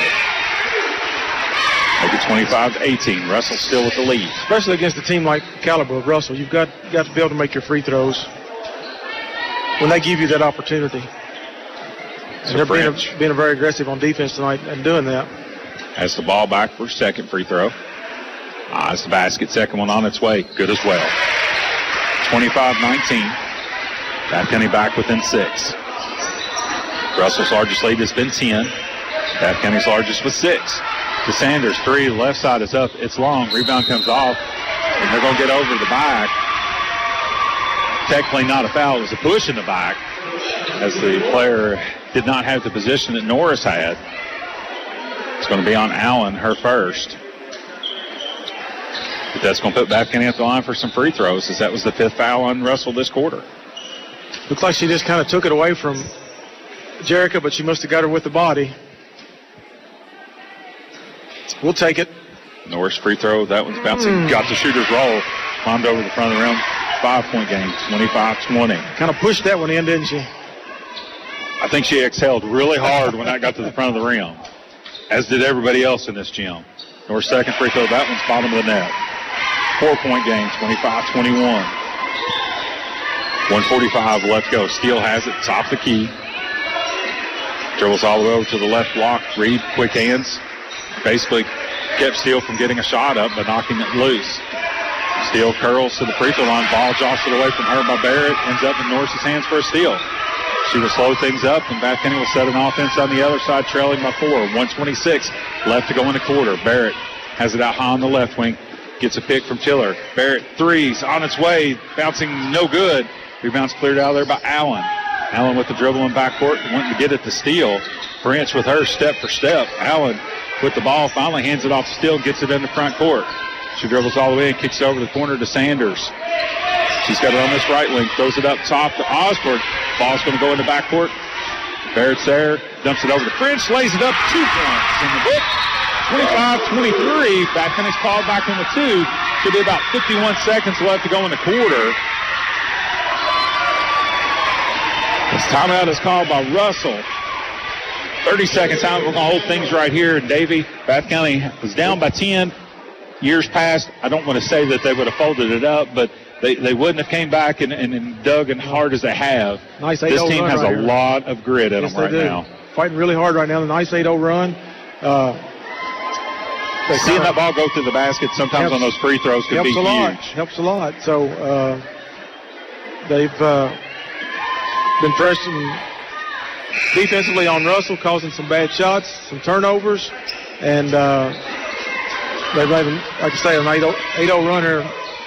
B: Make it twenty-five to eighteen. Russell still with the lead.
C: Especially against a team like caliber of Russell. You've got, got to be able to make your free throws when they give you that opportunity.
B: So
C: And they're being
B: French
C: a, being a very aggressive on defense tonight and doing that.
B: has the ball back for second free throw. Eyes the basket. Second one on its way. Good as well. twenty-five nineteen. Bath County back within six. Russell's largest lead has been ten. Bath County's largest was six. To Sanders, three, left side is up. It's long. Rebound comes off, and they're going to get over the back. Technically not a foul. It was a push in the back, as the player did not have the position that Norris had. It's going to be on Allen, her first. But that's going to put Bath County at the line for some free throws, as that was the fifth foul on Russell this quarter.
C: Looks like she just kind of took it away from Jerica, but she must have got her with the body. We'll take it.
B: Norris free throw. That one's bouncing.
C: Mm.
B: Got the shooter's roll. Climbed over the front of the rim. Five-point game, twenty-five twenty.
C: Kind of pushed that one in, didn't she?
B: I think she exhaled really hard when that got to the front of the rim, as did everybody else in this gym. Norris second free throw. That one's bottom of the net. Four-point game, twenty-five twenty-one. one forty-five left to go. Steele has it, top of the key. Dribbles all the way over to the left block. Reed, quick hands. Basically kept Steele from getting a shot up by knocking it loose. Steele curls to the free throw line. Ball jostled away from her by Barrett. Ends up in Norris's hands for a steal. She will slow things up, and Bath County will set an offense on the other side, trailing by four. one twenty-six left to go in the quarter. Barrett has it out high on the left wing. Gets a pick from Tiller. Barrett threes on its way. Bouncing no good. Rebounds cleared out of there by Allen. Allen with the dribble in backcourt, wanting to get it to Steele. Branch with her step for step. Allen with the ball, finally hands it off to Steele, gets it in the front court. She dribbles all the way and kicks it over the corner to Sanders. She's got it on this right wing, throws it up top to Osborne. Ball's going to go in the backcourt. Barrett's there, dumps it over to French, lays it up, two points in the book. twenty-five twenty-three. Bath County's called back on the two. Should be about fifty-one seconds left to go in the quarter. This timeout is called by Russell. thirty seconds out. We're going to hold things right here. And Davey, Bath County was down by ten. Years past, I don't want to say that they would have folded it up, but they, they wouldn't have came back and, and, and dug as hard as they have.
C: Nice
B: This
C: eight oh
B: team
C: run
B: has
C: right
B: a
C: here.
B: lot of grit in
C: Yes,
B: them right
C: they do.
B: now.
C: Fighting really hard right now. The nice eight oh run. Uh, they
B: Seeing
C: kinda-
B: that ball go through the basket sometimes
C: Helps-
B: on those free throws can
C: helps
B: be
C: a lot.
B: huge.
C: Helps a lot. So uh, they've uh, been pressing defensively on Russell, causing some bad shots, some turnovers, and uh, they've made, like I say, an eight oh run here.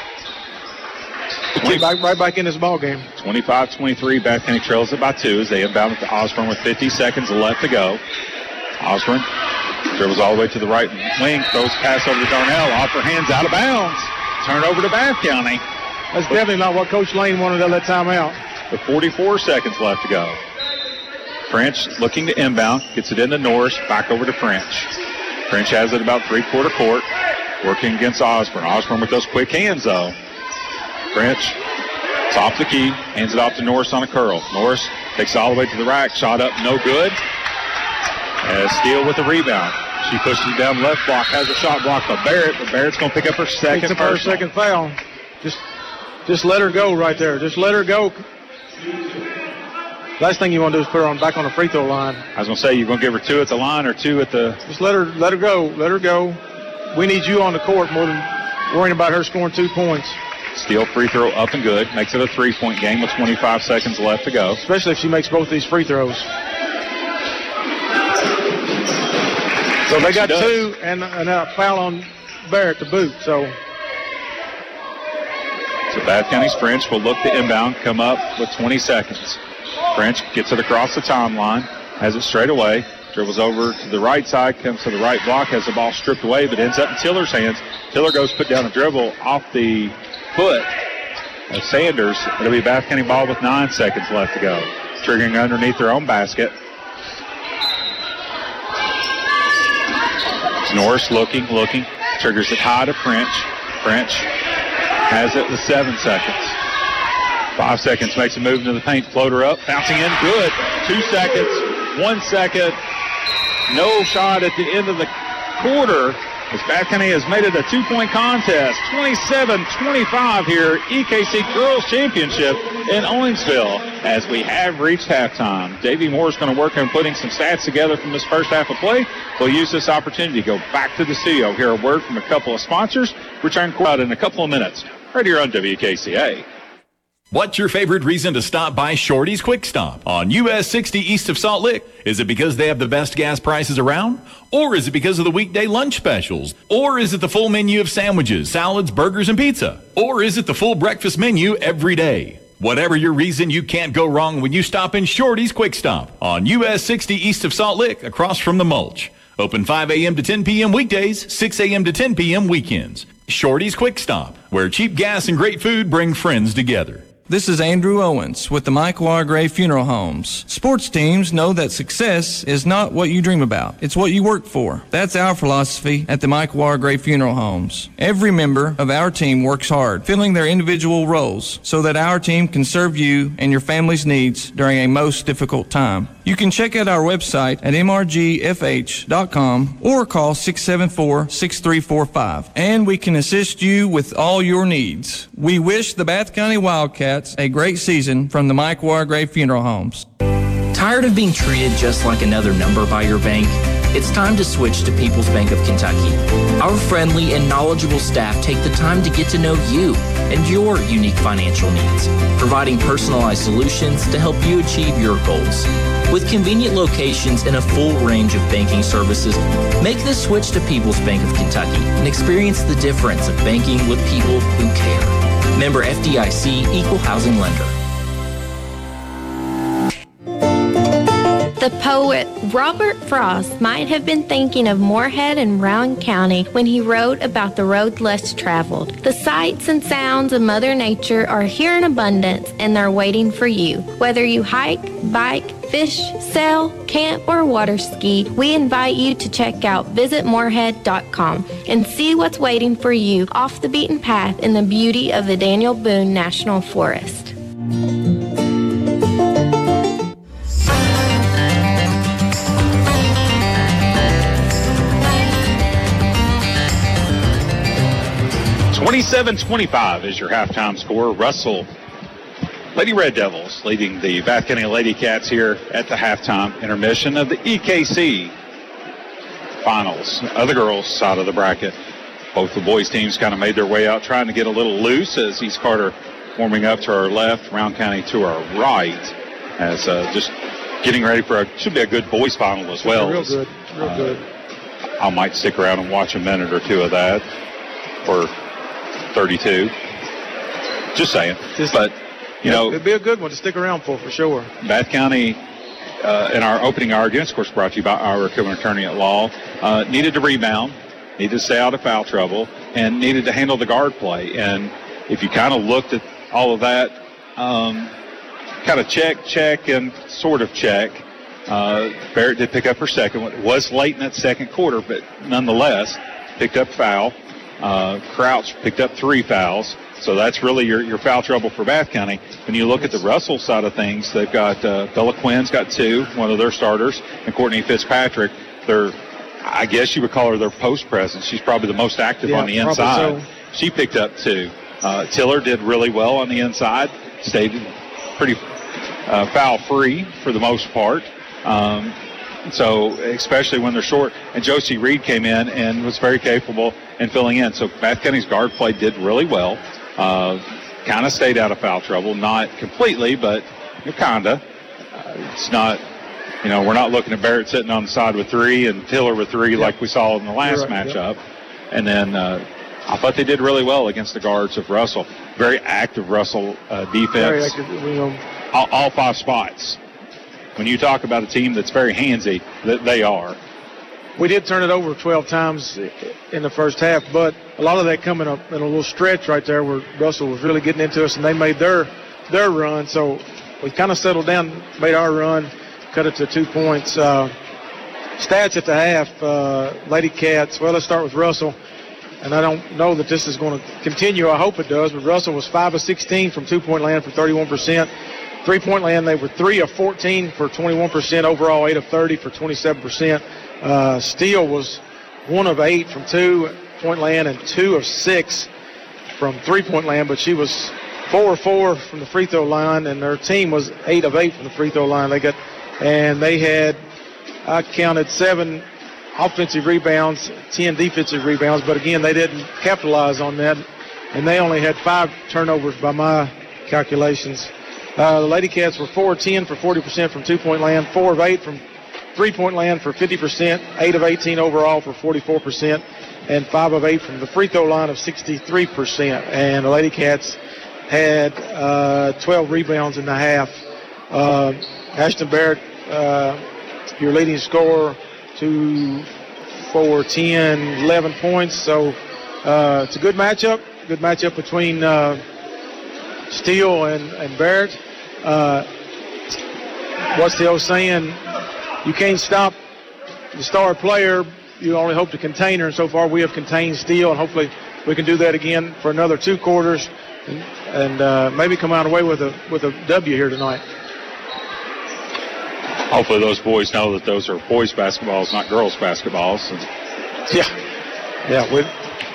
C: Right, right back in this ball game.
B: twenty-five twenty-three, Bath County trails it by two as they inbound it to Osborne with fifty seconds left to go. Osborne dribbles all the way to the right wing, throws pass over to Darnell, off her hands, out of bounds. Turn over to Bath County.
C: That's definitely not what Coach Lane wanted at that timeout.
B: With forty-four seconds left to go. French looking to inbound, gets it into Norris, back over to French. French has it about three-quarter court, working against Osborne. Osborne with those quick hands, though. French, top the key, hands it off to Norris on a curl. Norris takes it all the way to the rack, shot up, no good. As Steele with the rebound. She pushes it down left block, has a shot blocked by Barrett, but Barrett's going to pick up her second.
C: Picks up her second foul. Just, just let her go right there. Just let her go. Last thing you want to do is put her on back on the free throw line.
B: I was going to say, you're going to give her two at the line or two at the...
C: Just let her, let her go. Let her go. We need you on the court more than worrying about her scoring two points.
B: Steele free throw up and good. Makes it a three-point game with twenty-five seconds left to go.
C: Especially if she makes both these free throws. So they got two and, and a foul on Barrett to boot. So,
B: so Bath County's French will look to inbound, come up with twenty seconds. French gets it across the timeline, has it straight away, dribbles over to the right side, comes to the right block, has the ball stripped away, but ends up in Tiller's hands. Tiller goes put down a dribble off the foot of Sanders. It'll be Bath County ball with nine seconds left to go. Triggering underneath their own basket. Norris looking, looking, triggers it high to French. French has it with seven seconds. Five seconds, makes a move into the paint, floater up, bouncing in, good. Two seconds, one second, no shot at the end of the quarter. As Bath County has made it a two-point contest, twenty-seven twenty-five here, E K C Girls Championship in Owensville. As we have reached halftime, Davey Moore is going to work on putting some stats together from this first half of play. We'll use this opportunity to go back to the studio, hear a word from a couple of sponsors, return out in a couple of minutes, right here on W K C A.
R: What's your favorite reason to stop by Shorty's Quick Stop on U S sixty east of Salt Lick? Is it because they have the best gas prices around? Or is it because of the weekday lunch specials? Or is it the full menu of sandwiches, salads, burgers, and pizza? Or is it the full breakfast menu every day? Whatever your reason, you can't go wrong when you stop in Shorty's Quick Stop on U S sixty east of Salt Lick across from the mulch. Open five a.m. to ten p.m. weekdays, six a.m. to ten p.m. weekends. Shorty's Quick Stop, where cheap gas and great food bring friends together.
S: This is Andrew Owens with the Mike Wargrave Funeral Homes. Sports teams know that success is not what you dream about. It's what you work for. That's our philosophy at the Mike Wargrave Funeral Homes. Every member of our team works hard, filling their individual roles so that our team can serve you and your family's needs during a most difficult time. You can check out our website at m r g f h dot com or call six seven four, six three four five, and we can assist you with all your needs. We wish the Bath County Wildcats a great season from the Mike Wargrave Funeral Homes.
T: Tired of being treated just like another number by your bank? It's time to switch to People's Bank of Kentucky. Our friendly and knowledgeable staff take the time to get to know you and your unique financial needs, providing personalized solutions to help you achieve your goals. With convenient locations and a full range of banking services, make the switch to People's Bank of Kentucky and experience the difference of banking with people who care. Member F D I C, Equal Housing Lender.
U: The poet Robert Frost might have been thinking of Moorhead and Rowan County when he wrote about the road less traveled. The sights and sounds of Mother Nature are here in abundance and they're waiting for you. Whether you hike, bike, fish, sail, camp, or water ski, we invite you to check out visit moorhead dot com and see what's waiting for you off the beaten path in the beauty of the Daniel Boone National Forest.
B: twenty-seven twenty-five is your halftime score. Russell, Lady Red Devils leading the Bath County Lady Cats here at the halftime intermission of the E K C finals of the girls' side of the bracket. Both the boys' teams kind of made their way out trying to get a little loose as East Carter warming up to our left, Round County to our right. as uh, just getting ready for a should be a good boys final as well.
C: Real good, real
B: Uh,
C: good.
B: I might stick around and watch a minute or two of that for thirty-two. Just saying.
C: Just-
B: but, you know,
C: It'd be a good one to stick around for, for sure.
B: Bath County, uh, in our opening arguments, of course, brought to you by our equivalent attorney at law, uh, needed to rebound, needed to stay out of foul trouble, and needed to handle the guard play. And if you kind of looked at all of that, um, kind of check, check, and sort of check. Uh, Barrett did pick up her second one. It was late in that second quarter, but nonetheless, picked up foul. Uh, Crouch picked up three fouls. So that's really your, your foul trouble for Bath County. When you look at the Russell side of things, they've got uh, Bella Quinn's got two, one of their starters, and Courtney Fitzpatrick. They're, I guess you would call her their post presence. She's probably the most active
C: Yeah,
B: on the
C: probably
B: inside.
C: so.
B: She picked up two. Uh, Tiller did really well on the inside, stayed pretty uh, foul free for the most part. Um, so especially when they're short. And Josie Reed came in and was very capable in filling in. So Bath County's guard play did really well. Uh, kind of stayed out of foul trouble, not completely, but kind of. Uh, it's not, you know, we're not looking at Barrett sitting on the side with three and Tiller with three
C: Yep.
B: like we saw in the last
C: You're right,
B: matchup. Yep. And then uh, I thought they did really well against the guards of Russell. Very active Russell uh, defense.
C: Very active, you know.
B: All, all five spots. When you talk about a team that's very handsy, that they are.
C: We did turn it over twelve times in the first half, but a lot of that coming up in a little stretch right there where Russell was really getting into us, and they made their their run. So we kind of settled down, made our run, cut it to two points. Uh, stats at the half, uh, Lady Cats. Well, let's start with Russell. And I don't know that this is going to continue. I hope it does. But Russell was five of sixteen from two-point land for thirty-one percent. Three-point land, they were three of fourteen for twenty-one percent. Overall, eight of thirty for twenty-seven percent. Uh, Steele was one of eight from two-point land and two of six from three-point land, but she was four of four from the free throw line, and their team was eight of eight from the free throw line. They got, and they had, I counted seven offensive rebounds, ten defensive rebounds, but again, they didn't capitalize on that, and they only had five turnovers by my calculations. Uh, the Lady Cats were four of ten for forty percent from two-point land, four of eight from three-point land for fifty percent, eight of eighteen overall for forty-four percent, and five of eight from the free throw line of sixty-three percent. And the Lady Cats had uh, twelve rebounds in the half. Uh, Ashton Barrett, uh, your leading scorer, two, four, ten, eleven points. So uh, it's a good matchup, good matchup between uh, Steele and, and Barrett. Uh, what's the old saying? You can't stop the star player. You only hope to contain her. And so far, we have contained Steele, and hopefully we can do that again for another two quarters, and, and uh, maybe come out away with a with a W here tonight.
B: Hopefully those boys know that those are boys' basketballs, not girls' basketballs. And
C: yeah, yeah. We,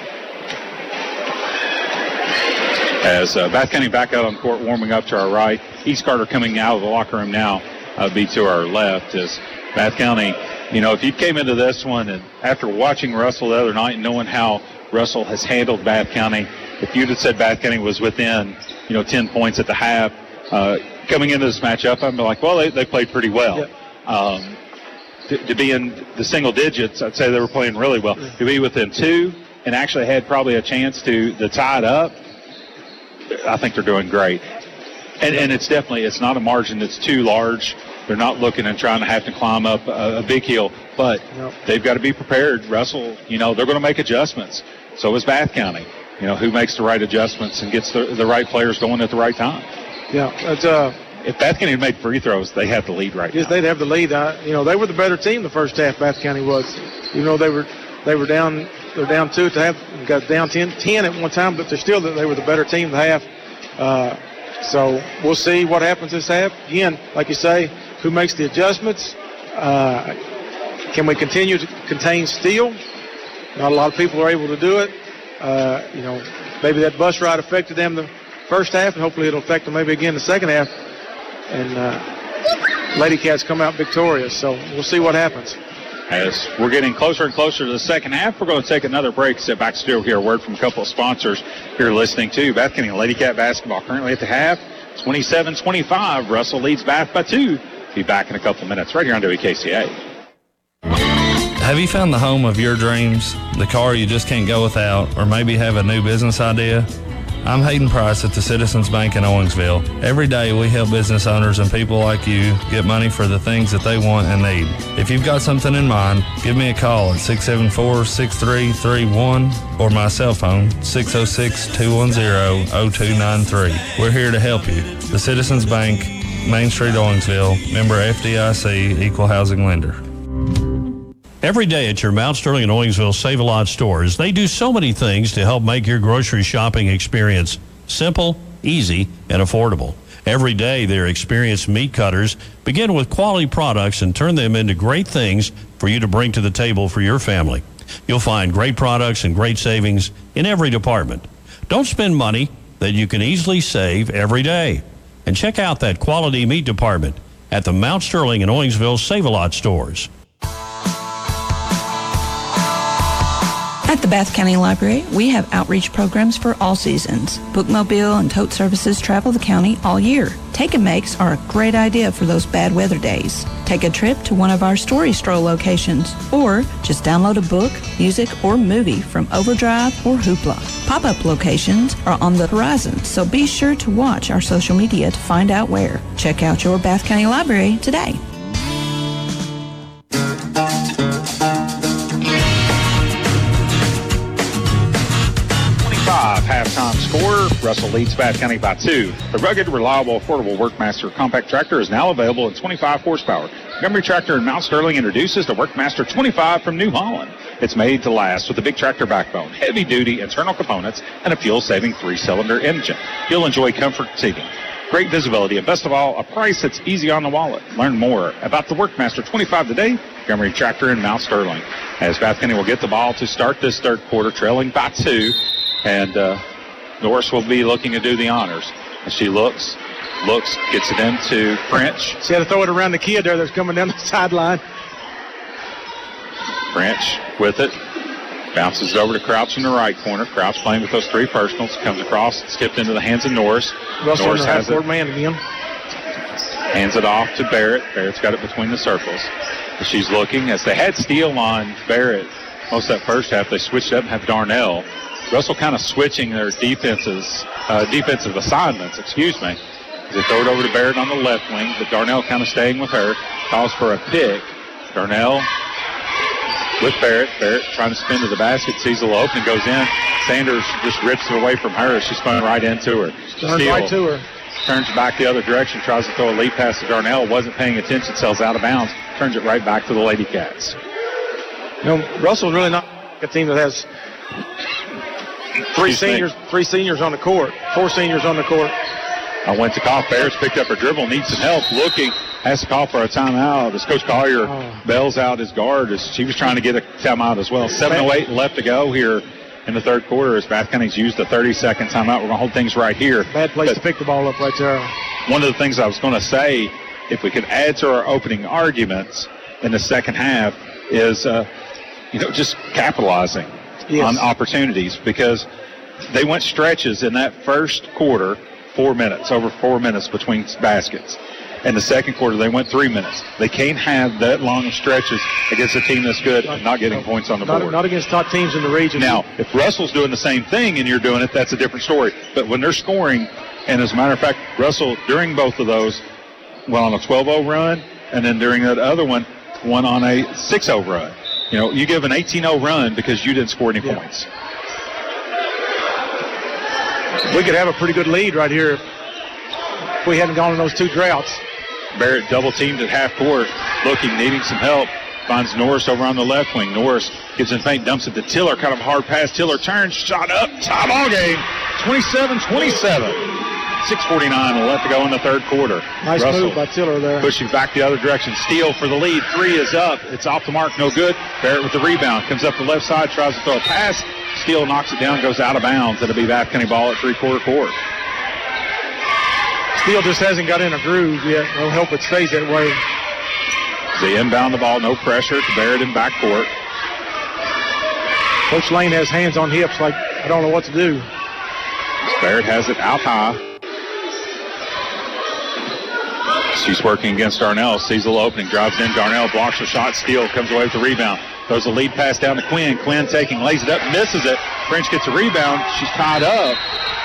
B: As uh, Bath County back out on the court, warming up to our right. East Carter coming out of the locker room now, uh, be to our left. As Bath County, you know, if you came into this one and after watching Russell the other night and knowing how Russell has handled Bath County, if you'd have said Bath County was within, you know, ten points at the half, uh, coming into this matchup, I'm like, well, they, they played pretty well.
C: Yep.
B: Um, to, to be in the single digits, I'd say they were playing really well. To be within two and actually had probably a chance to, to tie it up, I think they're doing great. And, and it's definitely, it's not a margin that's too large. They're not looking and trying to have to climb up a, a big hill, but
C: Yep.
B: they've got to be prepared. Russell, you know, they're going to make adjustments. So is Bath County. You know, who makes the right adjustments and gets the, the right players going at the right time.
C: Yeah, it's, uh,
B: if Bath County had made free throws, they have the lead right
C: yes,
B: now.
C: they'd have the lead. I, you know, they were the better team the first half. Bath County was, even though they were they were down they're down two at the half, got down ten, ten at one time, but they're still they were the better team in the half. Uh, so we'll see what happens this half. Again, like you say, who makes the adjustments? Uh, can we continue to contain Steele? Not a lot of people are able to do it. Uh, you know, maybe that bus ride affected them the first half, and hopefully it'll affect them maybe again the second half. And uh, Lady Cats come out victorious. So we'll see what happens.
B: As we're getting closer and closer to the second half, we're going to take another break. Sit back still, hear a word from a couple of sponsors here listening to Bath County Lady Cat basketball currently at the half. twenty-seven twenty-five. Russell leads Bath by two. Be back in a couple of minutes right here on W K C A.
F: Have you found the home of your dreams, the car you just can't go without, or maybe have a new business idea? I'm Hayden Price at the Citizens Bank in Owensville. Every day we help business owners and people like you get money for the things that they want and need. If you've got something in mind, give me a call at six seven four, six three three one or my cell phone, six oh six, two one zero, oh two nine three. We're here to help you. The Citizens Bank, Main Street, Owensville, member F D I C, equal housing lender.
A: Every day at your Mount Sterling and Owensville Save-A-Lot stores, they do so many things to help make your grocery shopping experience simple, easy, and affordable. Every day, their experienced meat cutters begin with quality products and turn them into great things for you to bring to the table for your family. You'll find great products and great savings in every department. Don't spend money that you can easily save every day. And check out that quality meat department at the Mount Sterling and Owensville Save-A-Lot stores.
V: At the Bath County Library, we have outreach programs for all seasons. Bookmobile and tote services travel the county all year. Take and makes are a great idea for those bad weather days. Take a trip to one of our Story Stroll locations, or just download a book, music, or movie from Overdrive or Hoopla. Pop-up locations are on the horizon, so be sure to watch our social media to find out where. Check out your Bath County Library today.
B: Halftime score, Russell leads Bath County by two. The rugged, reliable, affordable Workmaster compact tractor is now available in twenty-five horsepower. Montgomery Tractor in Mount Sterling introduces the Workmaster twenty-five from New Holland. It's made to last with a big tractor backbone, heavy-duty internal components, and a fuel-saving three-cylinder engine. You'll enjoy comfort seating, great visibility, and best of all, a price that's easy on the wallet. Learn more about the Workmaster twenty-five today, Montgomery Tractor in Mount Sterling. As Bath County will get the ball to start this third quarter, trailing by two. And uh, Norris will be looking to do the honors. And she looks, looks, gets it into French.
C: She had to throw it around the kid there that's coming down the sideline.
B: French with it. Bounces it over to Crouch in the right corner. Crouch playing with those three personals. Comes across, skipped into the hands of Norris.
C: Russell
B: Norris has it.
C: Man again.
B: Hands it off to Barrett. Barrett's got it between the circles. And she's looking. As they had Steele on Barrett most of that first half, they switched up and have Darnell. Russell kind of switching their defenses, uh, defensive assignments, excuse me. They throw it over to Barrett on the left wing, but Darnell kind of staying with her. Calls for a pick. Darnell with Barrett. Barrett trying to spin to the basket, sees a little opening, goes in. Sanders just rips it away from her. She spun right into her.
C: Turned right to her.
B: Turns back the other direction, tries to throw a lead pass to Darnell. Wasn't paying attention, sells out of bounds. Turns it right back to the Lady Cats.
C: You know, Russell's really not a team that has Three seniors, three seniors on the court, four seniors on the court.
B: I went to call. Bears picked up her dribble, needs some help. Looking, has to call for a timeout. As Coach Collier oh. bells out his guard, as she was trying to get a timeout as well. seven oh eight left to go here in the third quarter as Bath County's used a thirty-second timeout. We're going to hold things right here.
C: Bad place
B: but
C: to pick the ball up right there.
B: One of the things I was going to say, if we could add to our opening arguments in the second half, is uh, you know just capitalizing. Yes. On opportunities, because they went stretches in that first quarter, four minutes, over four minutes between baskets. In the second quarter, they went three minutes. They can't have that long of stretches against a team that's good and not getting points on the
C: not,
B: board.
C: Not against top teams in the region.
B: Now, if Russell's doing the same thing and you're doing it, that's a different story. But when they're scoring, and as a matter of fact, Russell, during both of those, went on a twelve oh run, and then during that other one, went on a six oh run. You know, you give an eighteen oh run because you didn't score any yeah. points.
C: We could have a pretty good lead right here if we hadn't gone on those two droughts.
B: Barrett double teamed at half court, looking, needing some help. Finds Norris over on the left wing. Norris gets in feint, dumps it to Tiller. Kind of a hard pass. Tiller turns, shot up, tie ball game. twenty-seven twenty-seven. six forty-nine left to go in the third quarter.
C: Nice
B: Russell
C: move by Tiller there.
B: Pushing back the other direction. Steele for the lead. Three is up. It's off the mark. No good. Barrett with the rebound. Comes up the left side. Tries to throw a pass. Steele knocks it down. Goes out of bounds. It'll be Bath County ball at three-quarter court.
C: Steele just hasn't got in a groove yet. We'll hope it stays that way.
B: They inbound the ball. No pressure to Barrett in backcourt.
C: Coach Lane has hands on hips like I don't know what to do.
B: Barrett has it out high. She's working against Darnell. Sees a little opening. Drives in. Darnell blocks her shot. Steele comes away with the rebound. Throws a lead pass down to Quinn. Quinn taking, lays it up, misses it. French gets a rebound. She's tied up.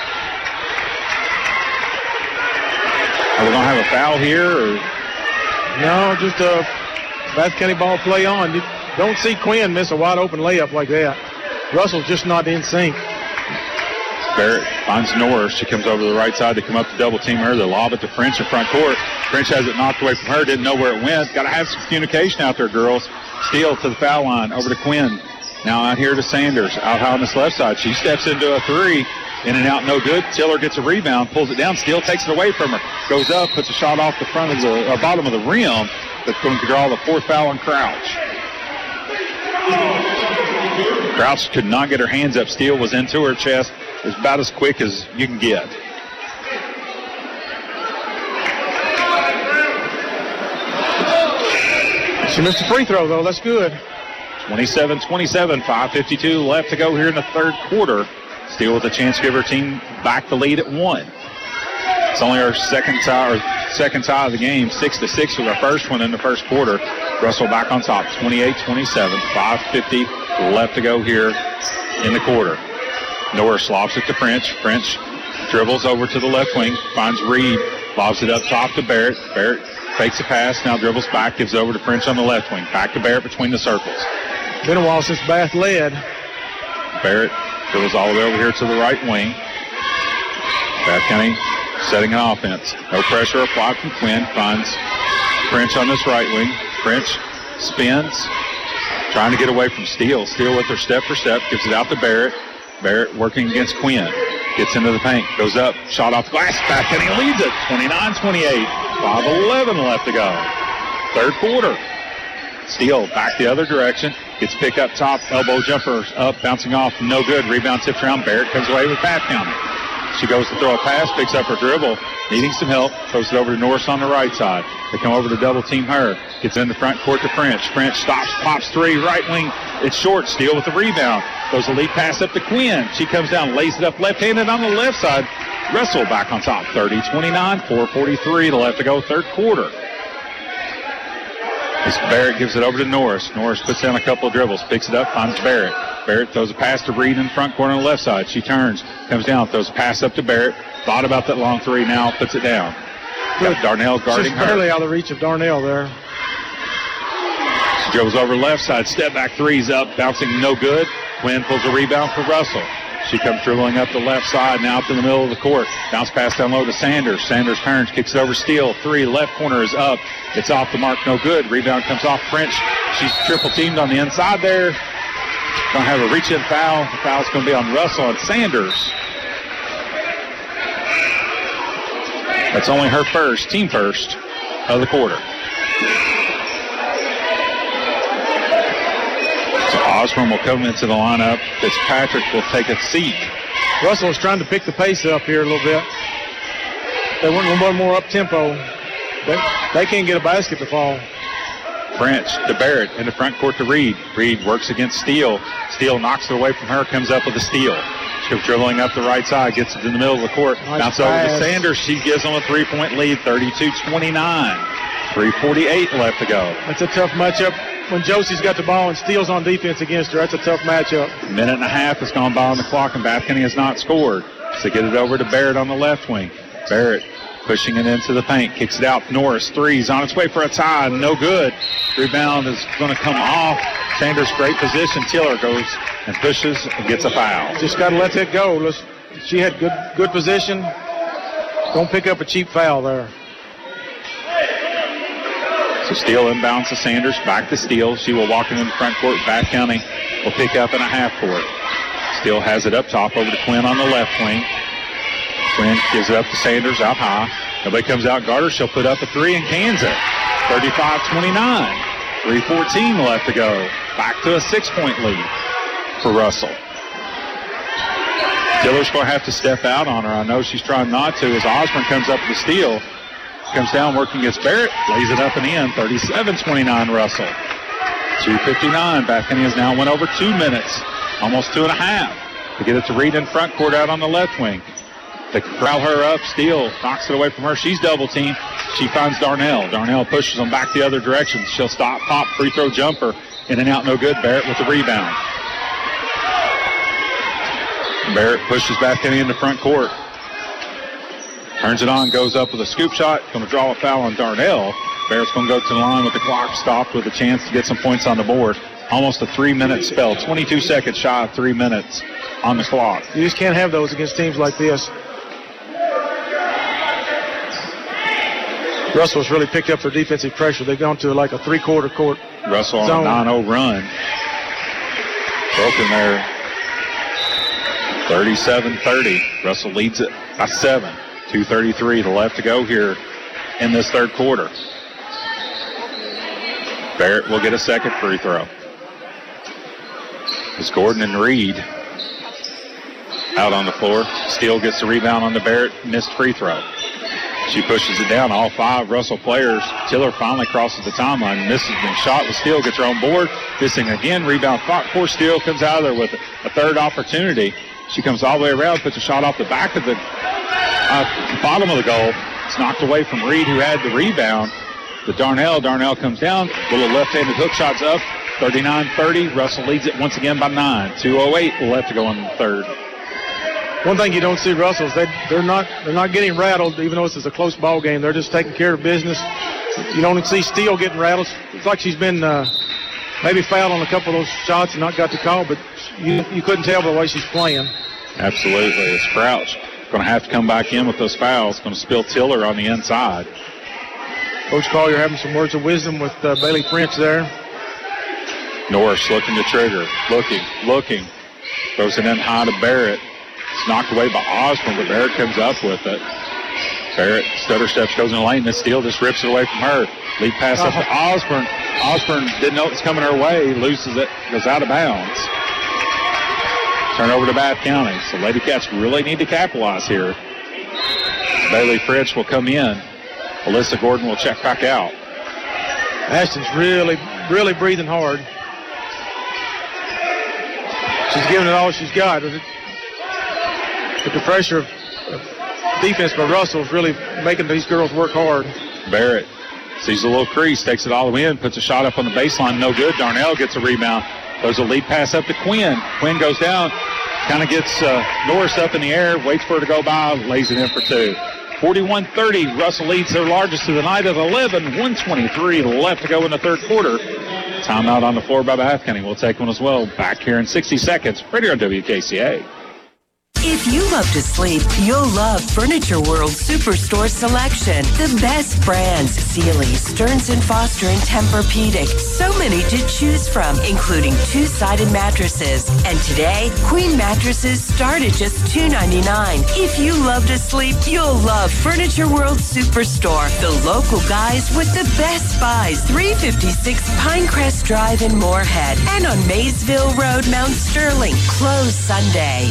B: Are we going to have a foul here? Or?
C: No, just a Bath County ball play on. You don't see Quinn miss a wide open layup like that. Russell's just not in sync.
B: Barrett finds Norris. She comes over to the right side to come up to double team her. They lob it to French in front court. French has it knocked away from her. Didn't know where it went. Got to have some communication out there, girls. Steele to the foul line. Over to Quinn. Now out here to Sanders. Out high on this left side. She steps into a three. In and out, no good. Tiller gets a rebound, pulls it down. Steele takes it away from her. Goes up, puts a shot off the front of the uh, bottom of the rim. That's going to draw the fourth foul on Crouch. Crouch could not get her hands up. Steele was into her chest. It was about as quick as you can get.
C: She missed a free throw, though. That's good.
B: twenty-seven twenty-seven, five fifty-two left to go here in the third quarter. Steele with a chance to give her team back the lead at one. It's only our second tie, or second tie of the game. Six to six was our first one in the first quarter. Russell back on top, twenty-eight twenty-seven, five fifty left to go here in the quarter. Norris lobs it to French. French dribbles over to the left wing, finds Reed, lobs it up top to Barrett. Barrett fakes a pass, now dribbles back, gives over to French on the left wing. Back to Barrett between the circles.
C: Been a while since Bath led.
B: Barrett dribbles all the way over here to the right wing. Bath County setting an offense. No pressure applied from Quinn. Finds French on this right wing. French spins, trying to get away from Steele. Steele with her step for step, gives it out to Barrett. Barrett working against Quinn. Gets into the paint, goes up, shot off the glass. Bath County leads it, twenty-nine twenty-eight. five eleven left to go. Third quarter. Steele back the other direction. Gets picked up top. Elbow jumper up, bouncing off. No good. Rebound tipped around. Barrett comes away with Bath County. She goes to throw a pass, picks up her dribble, needing some help. Throws it over to Norris on the right side. They come over to double team her. Gets in the front court to French. French stops, pops three, right wing. It's short. Steele with the rebound. Goes a lead pass up to Quinn. She comes down, lays it up left-handed on the left side. Russell back on top, thirty twenty-nine, four forty-three to left to go, third quarter. As Barrett gives it over to Norris. Norris puts down a couple of dribbles, picks it up, finds Barrett. Barrett throws a pass to Reed in front corner on the left side. She turns, comes down, throws a pass up to Barrett. Thought about that long three, now puts it down. Got Darnell guarding
C: Just
B: her.
C: barely out of the reach of Darnell there.
B: She dribbles over left side, step back threes up, bouncing no good. Quinn pulls a rebound for Russell. She comes dribbling up the left side, now up in the middle of the court. Bounce pass down low to Sanders. Sanders turns, kicks it over Steele. Three, left corner is up. It's off the mark, no good. Rebound comes off French. She's triple teamed on the inside there. Gonna have a reach-in foul. The foul's gonna be on Russell and Sanders. That's only her first, team first of the quarter. So Osborne will come into the lineup. Fitzpatrick will take a seat.
C: Russell is trying to pick the pace up here a little bit. They want a little more up-tempo. They, they can't get a basket to fall.
B: French to Barrett in the front court to Reed. Reed works against Steele. Steele knocks it away from her, comes up with a steal. She comes dribbling up the right side, gets it in the middle of the court.
C: Nice
B: Bounce over
C: pass.
B: to Sanders. She gives them a three-point lead, thirty-two twenty-nine. three forty-eight left to go.
C: That's a tough matchup. When Josie's got the ball and Steele's on defense against her, that's a tough matchup.
B: Minute and a half has gone by on the clock, and Bath County has not scored. So get it over to Barrett on the left wing. Barrett pushing it into the paint, kicks it out. Norris, threes, on its way for a tie, no good. Rebound is going to come off. Sanders, great position. Tiller goes and pushes and gets a foul.
C: Just got to let that go. Let's, she had good good position. Don't pick up a cheap foul there.
B: So Steele inbounds to Sanders, back to Steele. She will walk into the front court. Bath County will pick up in a half court. Steele has it up top over to Quinn on the left wing. Quinn gives it up to Sanders out high. Nobody comes out guard her. She'll put up a three and cans it. thirty-five twenty-nine. three fourteen left to go. Back to a six-point lead for Russell. Tiller's going to have to step out on her. I know she's trying not to as Osborne comes up with the steal. Comes down working against Barrett. Lays it up and in. thirty-seven twenty-nine Russell. two fifty-nine. Bath County has now went over two minutes. Almost two and a half. To get it to Reed in front court out on the left wing. They corral her up. Steele knocks it away from her. She's double teamed. She finds Darnell. Darnell pushes them back the other direction. She'll stop, pop, free throw jumper. In and out, no good. Barrett with the rebound. Barrett pushes back in into front court. Turns it on, goes up with a scoop shot. Going to draw a foul on Darnell. Barrett's going to go to the line with the clock stopped with a chance to get some points on the board. Almost a three-minute spell. twenty-two seconds shy of three minutes on the clock.
C: You just can't have those against teams like this. Russell's really picked up their defensive pressure. They've gone to like a three-quarter court
B: Russell on
C: zone.
B: a nine oh run. Broken there. thirty-seven thirty. Russell leads it by seven. two thirty-three to left to go here in this third quarter. Barrett will get a second free throw. It's Gordon and Reed out on the floor. Steele gets the rebound on the Barrett missed free throw. She pushes it down. All five Russell players. Tiller finally crosses the timeline. Misses the shot with Steele. Gets her on board. Missing again. Rebound fought for Steele. Comes out of there with a third opportunity. She comes all the way around. Puts a shot off the back of the uh, bottom of the goal. It's knocked away from Reed, who had the rebound. The Darnell. Darnell comes down. Little left-handed hook shots up. thirty-nine thirty. Russell leads it once again by nine. two oh eight left to go in the third.
C: One thing you don't see Russell is they, they're not they're not getting rattled, even though this is a close ball game. They're just taking care of business. You don't see Steele getting rattled. It's like she's been uh, maybe fouled on a couple of those shots and not got the call, but you, you couldn't tell by the way she's playing.
B: Absolutely. It's Crouch going to have to come back in with those fouls. Going to spill Tiller on the inside.
C: Coach Collier having some words of wisdom with uh, Bailey French there.
B: Norris looking to trigger. Looking, looking. Throws it in high to Barrett. It's knocked away by Osborne, but Barrett comes up with it. Barrett stutter steps, goes in the lane, and Steele just rips it away from her. Lead pass up to Osborne. Osborne didn't know it was coming her way, loses it, goes out of bounds. Turn over to Bath County. So Lady Cats really need to capitalize here. Bailey French will come in. Alyssa Gordon will check back out.
C: Ashton's really, really breathing hard. She's giving it all she's got. But the pressure of defense by Russell is really making these girls work hard.
B: Barrett sees a little crease, takes it all the way in, puts a shot up on the baseline, no good. Darnell gets a rebound. Throws a lead pass up to Quinn. Quinn goes down, kind of gets uh, Norris up in the air, waits for her to go by, lays it in for two. forty-one thirty, Russell leads their largest of the night at eleven. one twenty-three left to go in the third quarter. Timeout on the floor by Bath County. We'll take one as well. Back here in sixty seconds. Right here on W K C A.
E: If you love to sleep, you'll love Furniture World Superstore Selection. The best brands, Sealy, Stearns and Foster, and Tempur-Pedic. So many to choose from, including two-sided mattresses. And today, queen mattresses start at just two ninety-nine. If you love to sleep, you'll love Furniture World Superstore. The local guys with the best buys. three fifty-six Pinecrest Drive in Moorhead. And on Maysville Road, Mount Sterling. Closed Sunday.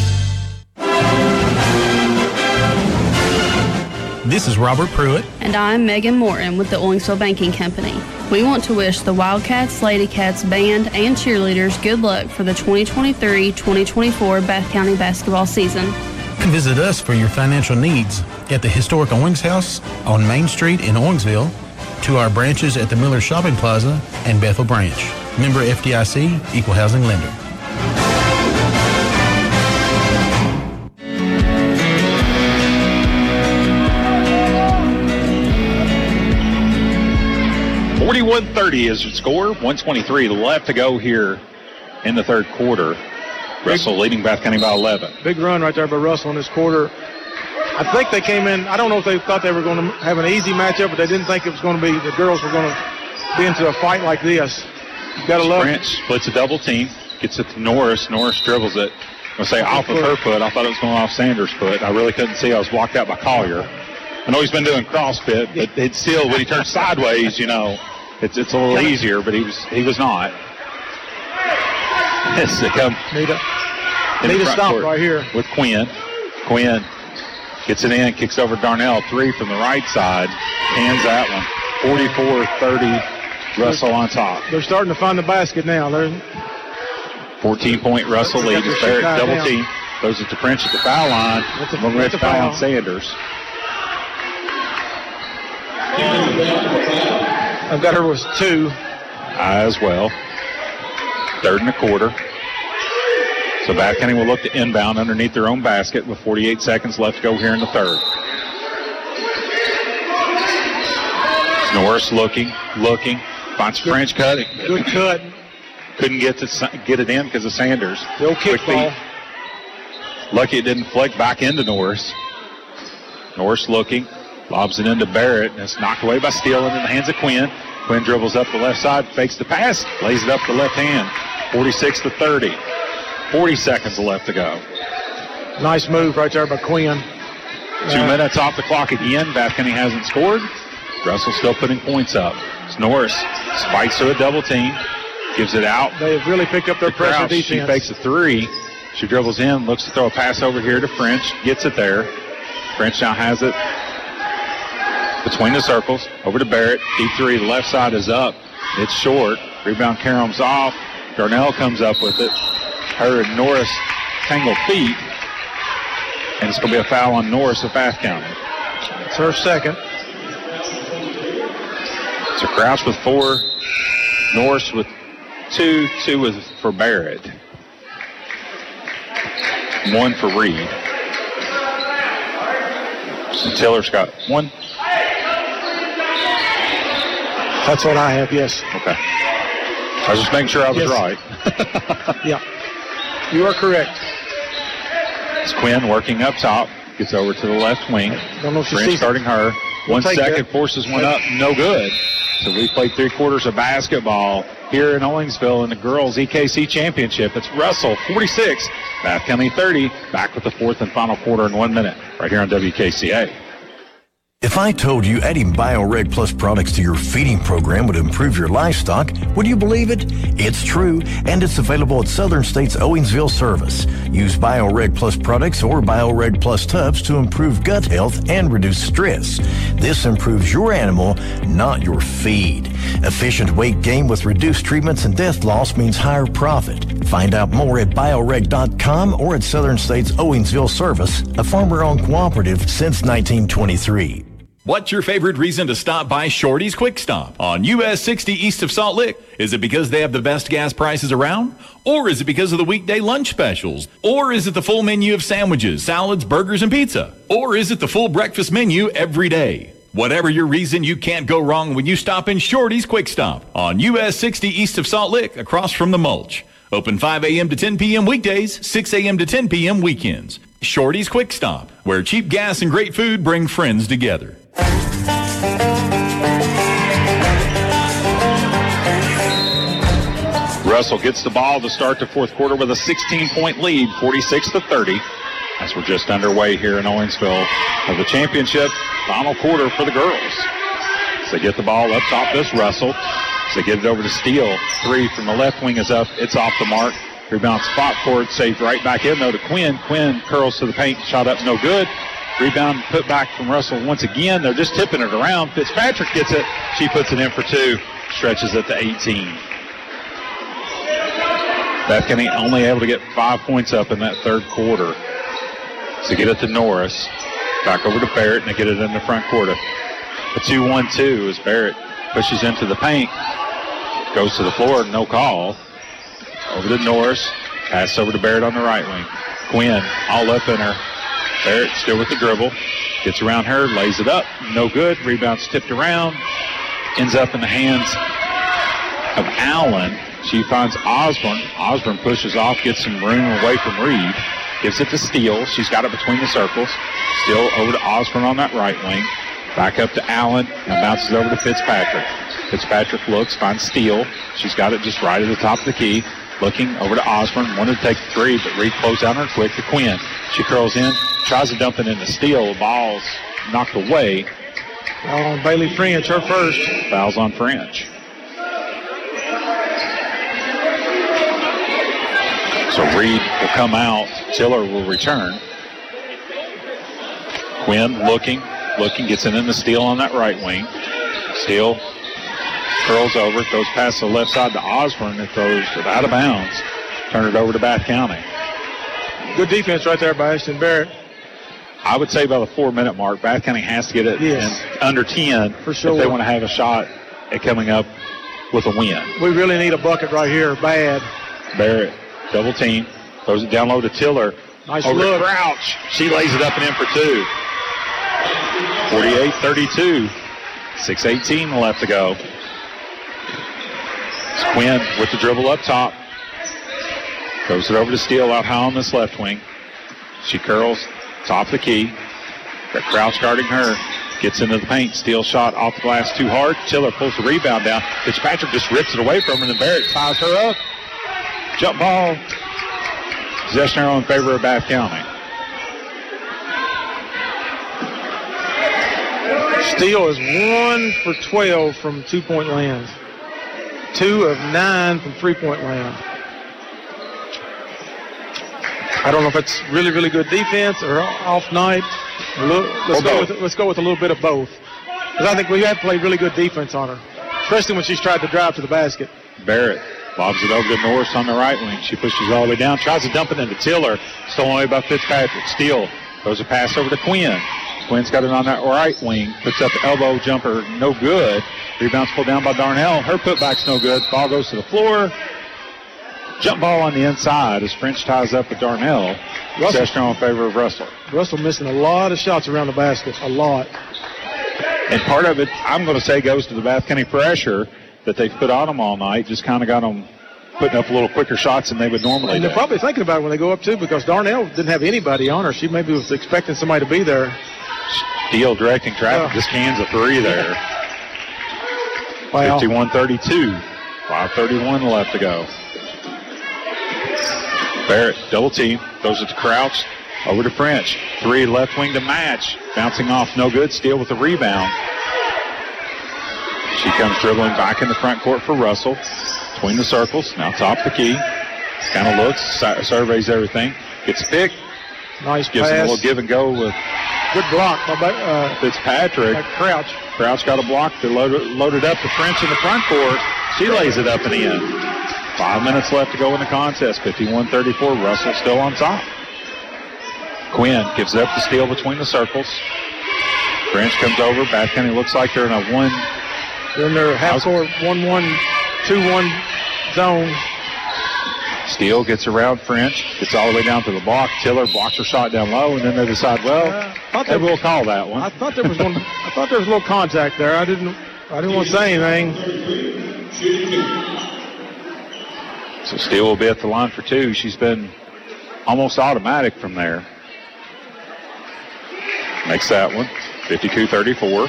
N: This is Robert Pruitt.
O: And I'm Megan Morton with the Owensville Banking Company. We want to wish the Wildcats, Lady Cats band, and cheerleaders good luck for the twenty twenty-three twenty twenty-four Bath County basketball season.
N: Visit us for your financial needs at the historic Owings House on Main Street in Owensville, to our branches at the Miller Shopping Plaza and Bethel Branch. Member F D I C, Equal Housing Lender.
B: forty-one thirty is the score. one twenty-three left to go here in the third quarter. Russell leading Bath County by eleven.
C: Big run right there by Russell in this quarter. I think they came in, I don't know if they thought they were going to have an easy matchup, but they didn't think it was going to be, the girls were going to be into a fight like this. You've got to love
B: Branch splits a double team, gets it to Norris. Norris dribbles it. I'm going to say off of her foot. I thought it was going off Sanders' foot. I really couldn't see. I was blocked out by Collier. I know he's been doing CrossFit, but it's still, when he turns sideways, you know, it's it's a little easier, but he was he was not. It's to come.
C: Need a, need a stop right here.
B: With Quinn. Quinn gets it in, kicks over Darnell. Three from the right side. Hands that one. forty-four thirty. Russell on top.
C: They're starting to find the basket now. They're
B: fourteen-point Russell lead. It's Barrett double team. Throws it to French at the foul line.
C: That's a,
B: We're going
C: that's
B: to
C: a
B: foul
C: foul.
B: on Sanders.
C: I've got her with two.
B: I as well. Third and a quarter. So Bath County will look to inbound underneath their own basket with forty-eight seconds left to go here in the third. Norris looking, looking. Finds French cut.
C: Good cut.
B: Couldn't get to get it in because of Sanders.
C: The old kick ball.
B: Lucky it didn't flick back into Norris. Norris looking. Lobs it into Barrett, and it's knocked away by Steele into the hands of Quinn. Quinn dribbles up the left side, fakes the pass, lays it up the left hand. forty-six to thirty. forty seconds left to go.
C: Nice move right there by Quinn.
B: Two
C: Uh,
B: minutes off the clock again. Bath County hasn't scored. Russell still putting points up. It's Norris spikes to a double team, gives it out.
C: They have really picked up their
B: To
C: pressure
B: Crouch.
C: defense.
B: She fakes a three. She dribbles in, looks to throw a pass over here to French, gets it there. French now has it between the circles, over to Barrett. Deep three, the left side is up. It's short. Rebound Carom's off. Darnell comes up with it. Her and Norris tangle feet. And it's going to be a foul on Norris of Bath County.
C: It's her second.
B: So Crouch with four, Norris with two, two with for Barrett. One for Reed. So Tiller's got one.
C: That's what I have, yes.
B: Okay. I was just making sure I was
C: Yes.
B: right.
C: Yeah. You are correct.
B: It's Quinn working up top. Gets over to the left wing.
C: Don't know if she
B: French
C: sees
B: starting her. One
C: take
B: second,
C: that.
B: forces one up. No good. So we played three quarters of basketball here in Owensville in the girls E K C championship. It's Russell, forty-six. Bath County, thirty. Back with the fourth and final quarter in one minute right here on W K C A.
P: If I told you adding BioReg Plus products to your feeding program would improve your livestock, would you believe it? It's true, and it's available at Southern States Owensville Service. Use BioReg Plus products or BioReg Plus tubs to improve gut health and reduce stress. This improves your animal, not your feed. Efficient weight gain with reduced treatments and death loss means higher profit. Find out more at bioreg dot com or at Southern States Owensville Service, a farmer-owned cooperative since nineteen twenty-three.
R: What's your favorite reason to stop by Shorty's Quick Stop on U S sixty east of Salt Lick? Is it because they have the best gas prices around? Or is it because of the weekday lunch specials? Or is it the full menu of sandwiches, salads, burgers, and pizza? Or is it the full breakfast menu every day? Whatever your reason, you can't go wrong when you stop in Shorty's Quick Stop on U S sixty east of Salt Lick across from the mulch. Open five a.m. to ten p.m. weekdays, six a.m. to ten p.m. weekends. Shorty's Quick Stop, where cheap gas and great food bring friends together.
B: Russell gets the ball to start the fourth quarter with a sixteen-point lead, forty-six to thirty. As we're just underway here in Owensville of the championship final quarter for the girls. So they get the ball up top. This Russell. So they get it over to Steele. Three from the left wing is up. It's off the mark. Rebound spot court. Saved right back in though to Quinn. Quinn curls to the paint. Shot up no good. Rebound put back from Russell once again. They're just tipping it around. Fitzpatrick gets it. She puts it in for two. Stretches it to eighteen. Bath County only able to get five points up in that third quarter. So get it to Norris. Back over to Barrett, and they get it in the front quarter. A two one two as Barrett pushes into the paint. Goes to the floor, no call. Over to Norris. Pass over to Barrett on the right wing. Quinn all up in her. Barrett still with the dribble. Gets around her, lays it up. No good. Rebound's tipped around. Ends up in the hands of Allen. She finds Osborne. Osborne pushes off, gets some room away from Reed. Gives it to Steele. She's got it between the circles. Still over to Osborne on that right wing. Back up to Allen. Now bounces over to Fitzpatrick. Fitzpatrick looks, finds Steele. She's got it just right at the top of the key. Looking over to Osborne. Wanted to take the three, but Reed closed down her quick to Quinn. She curls in, tries to dump it into Steele. The ball's knocked away.
C: Foul on Bailey French, her first.
B: Fouls on French. So Reed will come out. Tiller will return. Quinn looking, looking, gets it in the Steele on that right wing. Steele curls over, throws past the left side to Osborne. It throws it out of bounds. Turn it over to Bath County.
C: Good defense right there by Ashton Barrett.
B: I would say by the four-minute mark, Bath County has to get it
C: Yes.
B: in under ten
C: For sure.
B: if they want to have a shot at coming up with a win.
C: We really need a bucket right here, bad.
B: Barrett, double team, throws it down low to Tiller.
C: Nice
B: Over
C: look.
B: to Crouch. She lays it up and in for two. forty-eight thirty-two. six eighteen left to go. It's Quinn with the dribble up top. Throws it over to Steele out high on this left wing. She curls top of the key. Got Crouch guarding her. Gets into the paint. Steele shot off the glass too hard. Tiller pulls the rebound down. Fitzpatrick just rips it away from her, and then Barrett ties her up. Jump ball. Possession arrow in favor of Bath County.
C: Steele is one for twelve from two-point land. Two of nine from three-point land. I don't know if it's really, really good defense or off night. Look, let's,
B: Or
C: go
B: both.
C: with, let's go with a little bit of both. Because I think we have played really good defense on her, especially when she's tried to drive to the basket.
B: Barrett lobs it over to Norris on the right wing. She pushes all the way down, tries to dump it into Tiller. Stolen away by Fitzpatrick. Steele throws a pass over to Quinn. Quinn's got it on that right wing. Puts up the elbow jumper, no good. Rebounds pulled down by Darnell. Her putback's no good. Ball goes to the floor. Jump ball on the inside as French ties up with Darnell. Possession in favor of Russell.
C: Russell missing a lot of shots around the basket, a lot.
B: And part of it, I'm going to say, goes to the Bath County pressure that they've put on them all night. Just kind of got them putting up a little quicker shots than they would normally
C: And
B: do.
C: they're probably thinking about it when they go up, too, because Darnell didn't have anybody on her. She maybe was expecting somebody to be there.
B: Steele directing traffic,
C: Oh.
B: just cans a three there.
C: Wow.
B: fifty-one thirty-two. five thirty-one left to go. Barrett, double team, throws it to Crouch, over to French. Three left wing to match. Bouncing off, no good. Steele with the rebound. She comes dribbling back in the front court for Russell. Between the circles, now top the key. Kind of looks, sur- surveys everything. Gets picked.
C: Nice
B: Gives him a
C: pass.
B: little give and go with
C: Good block by uh,
B: Fitzpatrick.
C: by Crouch.
B: Crouch got a block. They loaded, loaded up to French in the front court. She lays it up and in. Five minutes left to go in the contest. fifty-one thirty-four. Russell still on top. Quinn gives it up to Steele between the circles. French comes over. Bath County looks like they're in a one.
C: They're in their half court one one, two one zone.
B: Steele gets around French. Gets all the way down to the block. Tiller blocks her shot down low, and then they decide, well,
C: Uh, thought
B: maybe
C: they-
B: we'll call that one.
C: I thought there was one. I thought there was a little contact there. I didn't. I didn't want to say anything.
B: So Steele will be at the line for two. She's been almost automatic from there. Makes that one. fifty-two thirty-four.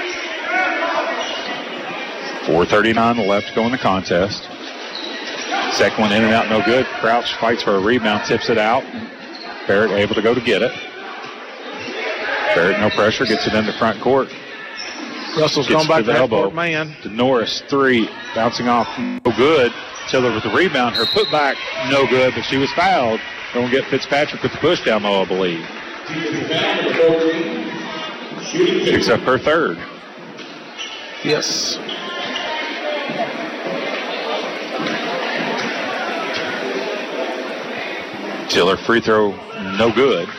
B: four thirty-nine left to go in the contest. Second one in and out, no good. Crouch fights for a rebound, tips it out. Barrett able to go to get it. Barrett, no pressure, gets it in the front court.
C: Russell's
B: Gets
C: gone back
B: to the
C: to
B: elbow.
C: half court man.
B: To Norris, three, bouncing off, no good. Tiller with the rebound. Her putback, no good, but she was fouled. Don't get Fitzpatrick with the push down low, I believe. Picks up her third.
C: Yes.
B: Tiller free throw, no good.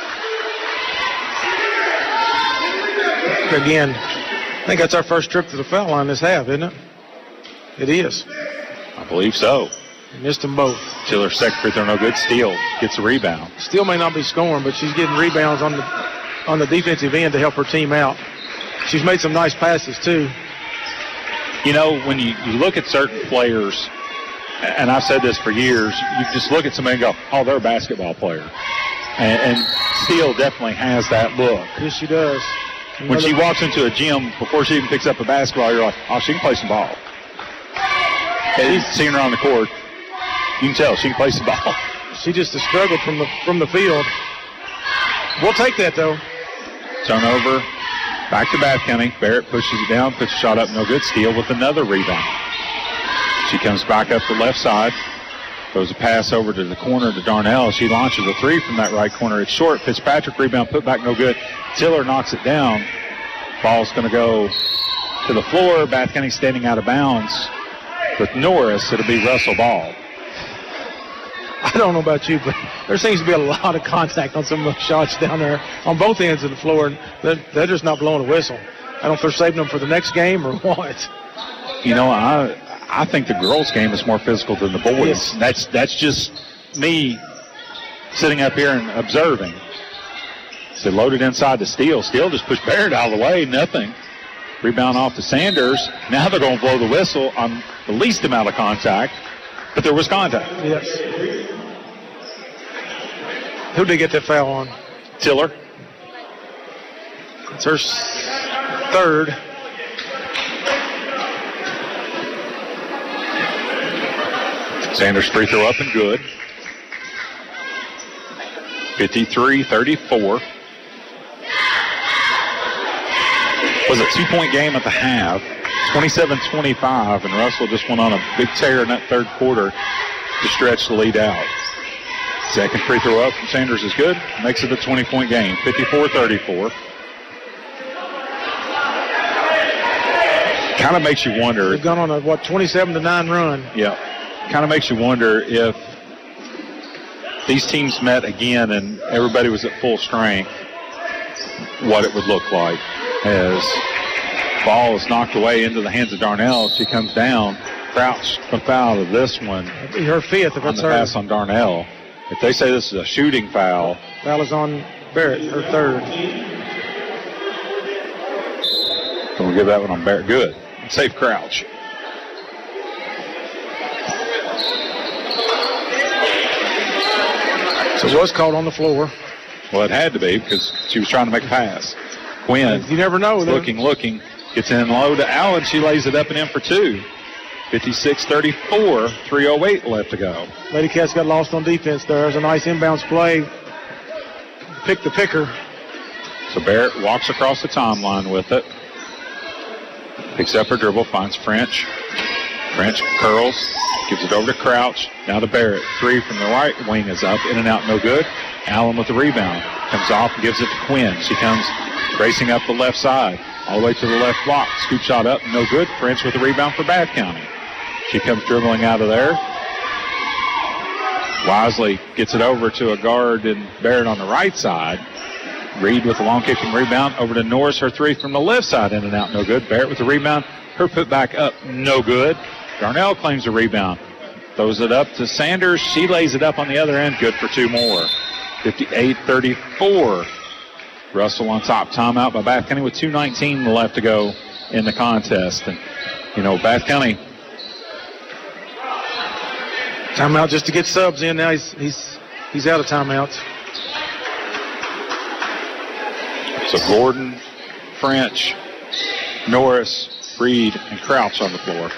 C: Again, I think that's our first trip to the foul line this half, isn't it? It is.
B: I believe so.
C: Missed them both.
B: Tiller's second free throw, no good. Steele gets a rebound.
C: Still may not be scoring, but she's getting rebounds on the on the defensive end to help her team out. She's made some nice passes too.
B: You know, when you, you look at certain players, and I've said this for years, you just look at somebody and go, oh, they're a basketball player. And, and Steele definitely has that look.
C: Yes, she does.
B: When she walks into a gym, before she even picks up a basketball, you're like, oh, she can play some ball. And seeing her on the court, you can tell she can play some ball.
C: She just has struggled from the from the field. We'll take that though.
B: Turnover, back to Bath County. Barrett pushes it down, puts a shot up, no good. Steele with another rebound. She comes back up the left side, throws a pass over to the corner to Darnell. She launches a three from that right corner. It's short. Fitzpatrick rebound, put back, no good. Tiller knocks it down. Ball's going to go to the floor. Bath County standing out of bounds with Norris. It'll be Russell ball.
C: I don't know about you, but there seems to be a lot of contact on some of those shots down there on both ends of the floor, and they're, they're just not blowing a whistle. I don't know if they're saving them for the next game or what.
B: You know, I I think the girls' game is more physical than the boys.
C: Yes.
B: That's that's just me sitting up here and observing. So loaded inside to Steele. Steele just pushed Barrett out of the way. Nothing. Rebound off to Sanders. Now they're going to blow the whistle on the least amount of contact, but there was contact.
C: Yes. Who did they get that foul on?
B: Tiller.
C: It's her s- third.
B: Sanders free throw up and good. fifty-three thirty-four. Was a two-point game at the half. twenty-seven twenty-five, and Russell just went on a big tear in that third quarter to stretch the lead out. Second free throw up from Sanders is good. Makes it a twenty-point game. fifty-four thirty-four. Kind of makes you wonder.
C: They've gone on a, what, twenty-seven to nine run.
B: Yeah. Kind of makes you wonder if these teams met again and everybody was at full strength, what it would look like. As ball is knocked away into the hands of Darnell. She comes down. Crouch a foul of this one.
C: That'd be her fifth if
B: on
C: it's
B: the
C: her.
B: pass on Darnell. If they say this is a shooting foul.
C: Foul is on Barrett, her third.
B: So we'll give that one on Barrett. Good. Safe Crouch.
C: So it was called on the floor.
B: Well, it had to be because she was trying to make a pass. Quinn.
C: You never know.
B: Looking, looking. Gets in low to Allen. She lays it up and in for two. fifty-six thirty-four. three oh eight left to go.
C: Lady Cats got lost on defense there. There's a nice inbounds play. Pick the picker.
B: So Barrett walks across the timeline with it. Picks up her dribble. Finds French. French curls. Gives it over to Crouch. Now to Barrett. Three from the right wing is up. In and out, no good. Allen with the rebound. Comes off and gives it to Quinn. She comes racing up the left side. All the way to the left block. Scoop shot up. No good. French with the rebound for Bath County. She comes dribbling out of there. Wisely gets it over to a guard and Barrett on the right side. Reed with the long kicking rebound. Over to Norris. Her three from the left side. In and out, no good. Barrett with the rebound. Her put back up. No good. Darnell claims a rebound. Throws it up to Sanders. She lays it up on the other end. Good for two more. fifty-eight thirty-four. Russell on top. Timeout by Bath County with two nineteen left to go in the contest. And, you know, Bath County.
C: Timeout just to get subs in. Now he's he's he's out of timeouts.
B: So Gordon, French, Norris, Reed, and Crouch on the floor.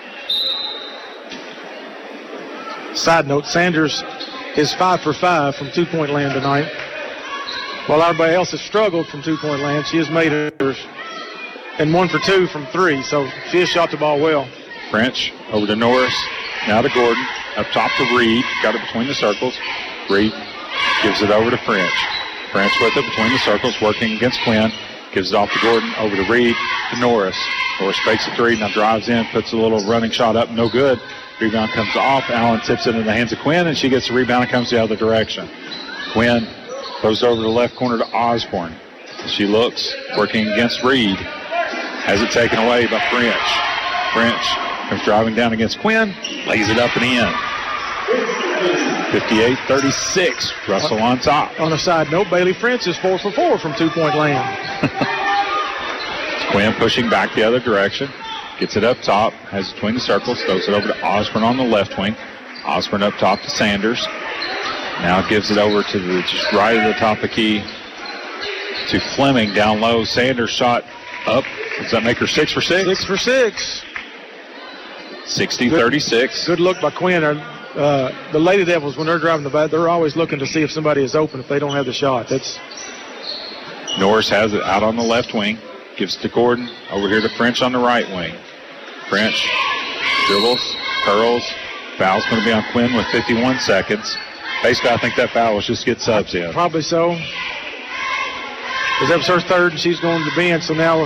C: Side note, Sanders is five for five from two-point land tonight. While everybody else has struggled from two-point land, she has made hers. And one for two from three, so she has shot the ball well.
B: French over to Norris. Now to Gordon. Up top to Reed. Got it between the circles. Reed gives it over to French. French with it between the circles, working against Quinn. Gives it off to Gordon. Over to Reed. To Norris. Norris fakes a three. Now drives in. Puts a little running shot up. No good. Rebound comes off. Allen tips it in the hands of Quinn, and she gets the rebound and comes the other direction. Quinn goes over to the left corner to Osborne. She looks, working against Reed. Has it taken away by French. French comes driving down against Quinn. Lays it up and in. fifty-eight thirty-six. Russell on top.
C: On a side note, Bailey French is four for four from two-point land.
B: Quinn pushing back the other direction. Gets it up top, has it between the circles, throws it over to Osborne on the left wing. Osborne up top to Sanders. Now gives it over to the just right at the top of the key to Fleming down low. Sanders shot up. Does that make her six for six?
C: Six for six.
B: sixty thirty-six.
C: Good, good look by Quinn. Uh, the Lady Devils, when they're driving the bat, they're always looking to see if somebody is open if they don't have the shot. That's
B: Norris has it out on the left wing. Gives it to Gordon. Over here to French on the right wing. French dribbles, curls. Foul's going to be on Quinn with fifty-one seconds. Basically, I think that foul was just to get subs in.
C: Probably so. Because that was her third, and she's going to the bench. So now,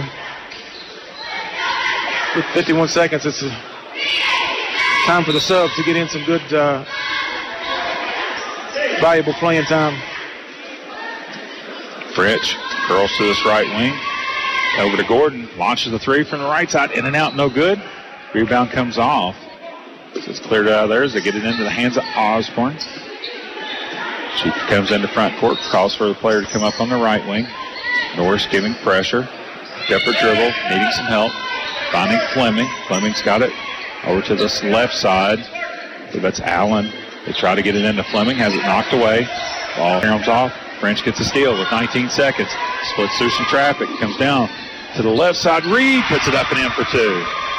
C: with fifty-one seconds, it's a time for the subs to get in some good uh, valuable playing time.
B: Fritch curls to this right wing. Over to Gordon. Launches the three from the right side. In and out, no good. Rebound comes off. So it's cleared out of there as they get it into the hands of Osborne. She comes into front court. Calls for the player to come up on the right wing. Norris giving pressure. Separate dribble. Needing some help. Finding Fleming. Fleming's got it over to this left side. So that's Allen. They try to get it into Fleming. Has it knocked away. Ball comes off. French gets a steal with nineteen seconds. Splits through some traffic. Comes down to the left side. Reed puts it up and in for two.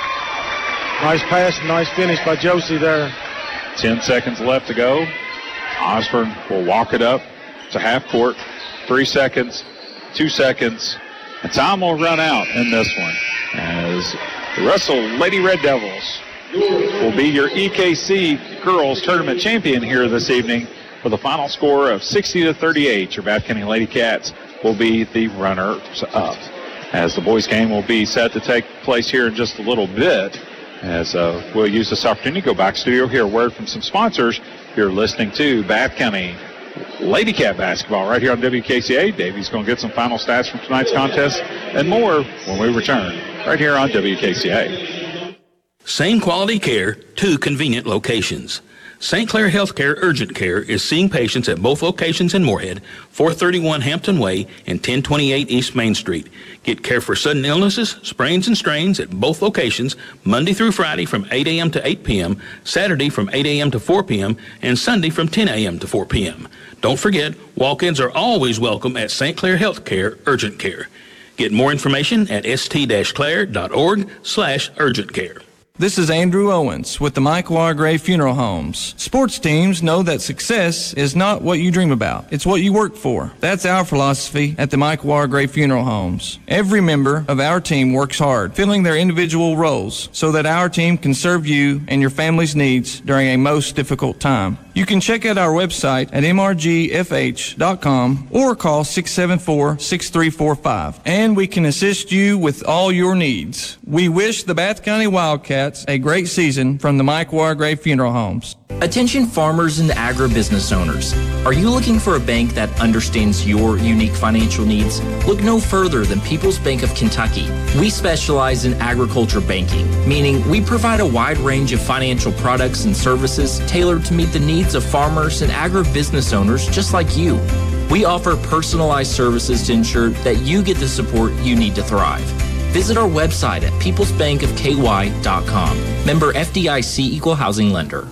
C: Nice pass and nice finish by Josie there.
B: Ten seconds left to go. Osborne will walk it up to half court. Three seconds. Two seconds. And time will run out in this one as the Russell Lady Red Devils will be your E K C Girls Tournament champion here this evening with a final score of sixty to thirty-eight. Your Bath County Lady Cats will be the runners-up. As the boys' game will be set to take place here in just a little bit, as uh, we'll use this opportunity to go back to studio, hear a word from some sponsors. You're listening to Bath County Lady Cat basketball right here on W K C A. Davey's going to get some final stats from tonight's contest and more when we return right here on W K C A.
Q: Same quality care, two convenient locations. Saint Clair Healthcare Urgent Care is seeing patients at both locations in Moorhead, four thirty-one Hampton Way and ten twenty-eight East Main Street. Get care for sudden illnesses, sprains, and strains at both locations Monday through Friday from eight a.m. to eight p.m., Saturday from eight a.m. to four p.m., and Sunday from ten a.m. to four p.m. Don't forget, walk-ins are always welcome at Saint Clair Healthcare Urgent Care. Get more information at st-clair.org slash urgent care.
S: This is Andrew Owens with the Mike Wargrave Funeral Homes. Sports teams know that success is not what you dream about. It's what you work for. That's our philosophy at the Mike Wargrave Funeral Homes. Every member of our team works hard, filling their individual roles so that our team can serve you and your family's needs during a most difficult time. You can check out our website at m r g f h dot com or call six seven four, six three four five, and we can assist you with all your needs. We wish the Bath County Wildcats a great season from the Mike Wargrave Funeral Homes.
T: Attention farmers and agribusiness owners. Are you looking for a bank that understands your unique financial needs? Look no further than People's Bank of Kentucky. We specialize in agriculture banking, meaning we provide a wide range of financial products and services tailored to meet the needs of farmers and agribusiness owners just like you. We offer personalized services to ensure that you get the support you need to thrive. Visit our website at peoples bank of k y dot com. Member F D I C Equal Housing Lender.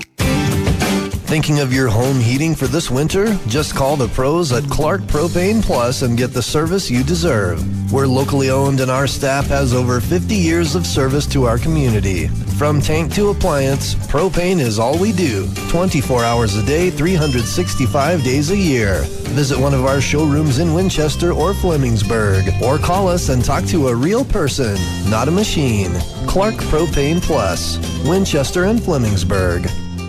H: Thinking of your home heating for this winter? Just call the pros at Clark Propane Plus and get the service you deserve. We're locally owned and our staff has over fifty years of service to our community. From tank to appliance, propane is all we do. twenty-four hours a day, three hundred sixty-five days a year. Visit one of our showrooms in Winchester or Flemingsburg, or call us and talk to a real person, not a machine. Clark Propane Plus, Winchester and Flemingsburg.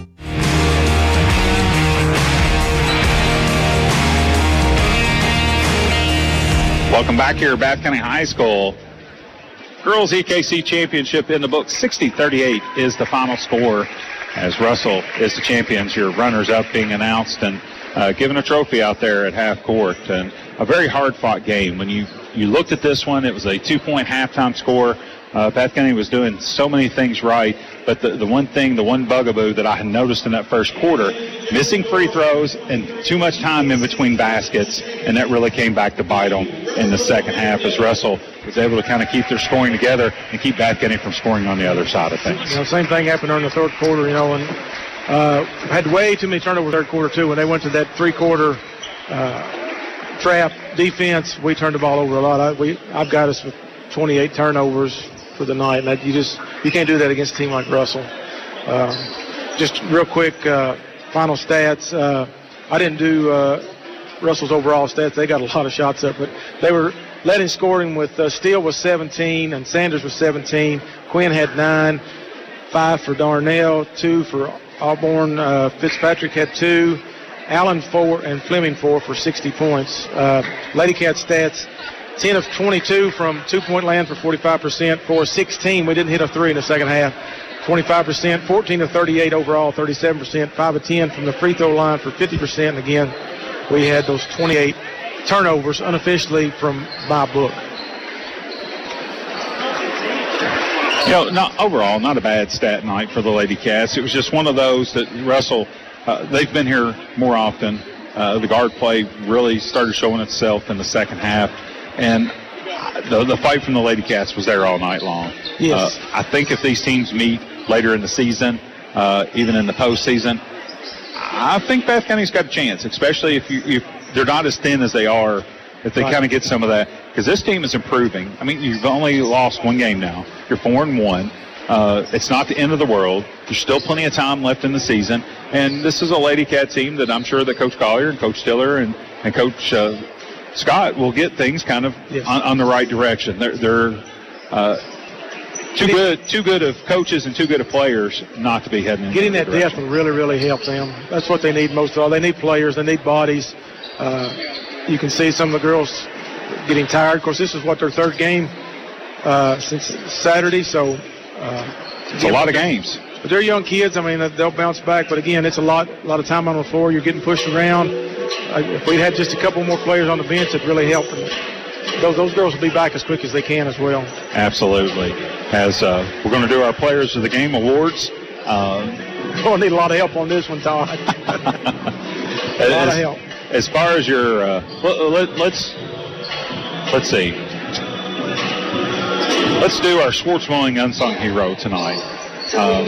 B: Welcome back here at Bath County High School. Girls E K C Championship in the book. sixty thirty-eight is the final score as Russell is the champions. Your runners-up being announced and uh, given a trophy out there at half court. And a very hard-fought game. When you, you looked at this one, it was a two-point halftime score. Uh, Bath County was doing so many things right, but the, the one thing, the one bugaboo that I had noticed in that first quarter, missing free throws and too much time in between baskets, and that really came back to bite them in the second half as Russell was able to kind of keep their scoring together and keep Bath County from scoring on the other side of things.
C: You know, same thing happened during the third quarter, you know, and uh, had way too many turnovers third quarter, too. When they went to that three-quarter uh, trap defense, we turned the ball over a lot. I, we, I've got us with twenty-eight turnovers for the night, and that you just you can't do that against a team like Russell. Um, just real quick, uh, final stats. Uh, I didn't do uh, Russell's overall stats. They got a lot of shots up, but they were leading scoring with uh, Steele was seventeen and Sanders was seventeen. Quinn had nine, five for Darnell, two for Auburn. Uh, Fitzpatrick had two, Allen four, and Fleming four for sixty points. Uh, Lady Cat stats. ten of twenty-two from two-point land for forty-five percent. four of sixteen, we didn't hit a three in the second half. twenty-five percent, fourteen of thirty-eight overall, thirty-seven percent, five of ten from the free throw line for fifty percent. And again, we had those twenty-eight turnovers unofficially from my book.
B: You know, not, overall, not a bad stat night for the Lady Cats. It was just one of those that Russell, uh, they've been here more often. Uh, the guard play really started showing itself in the second half. And the, the fight from the Lady Cats was there all night long.
C: Yes.
B: Uh, I think if these teams meet later in the season, uh, even in the postseason, I think Bath County's got a chance, especially if, you, if they're not as thin as they are, if they
C: Right.
B: kind of get some of that. Because this team is improving. I mean, you've only lost one game now. You're four and one. Uh, it's not the end of the world. There's still plenty of time left in the season. And this is a Lady Cat team that I'm sure that Coach Collier and Coach Stiller and, and Coach uh, Scott will get things kind of
C: Yes.
B: on, on the right direction. They're, they're uh, too good, too good of coaches and too good of players not to be heading in
C: Getting
B: that
C: that depth
B: direction.
C: will really, really help them. That's what they need most of all. They need players. They need bodies. Uh, you can see some of the girls getting tired. Of course, this is what their third game uh, since Saturday. So uh,
B: It's a lot of games.
C: But they're young kids. I mean, they'll bounce back. But again, it's a lot, a lot of time on the floor. You're getting pushed around. Uh, if we'd had just a couple more players on the bench, it'd really help. And those, those girls will be back as quick as they can as well.
B: Absolutely. As uh, we're going to do our Players of the Game awards. Um,
C: We'll need a lot of help on this one, Todd. a lot
B: as,
C: of help.
B: As far as your, uh, let, let, let's let's see. Let's do our sports mowing unsung hero tonight. Um,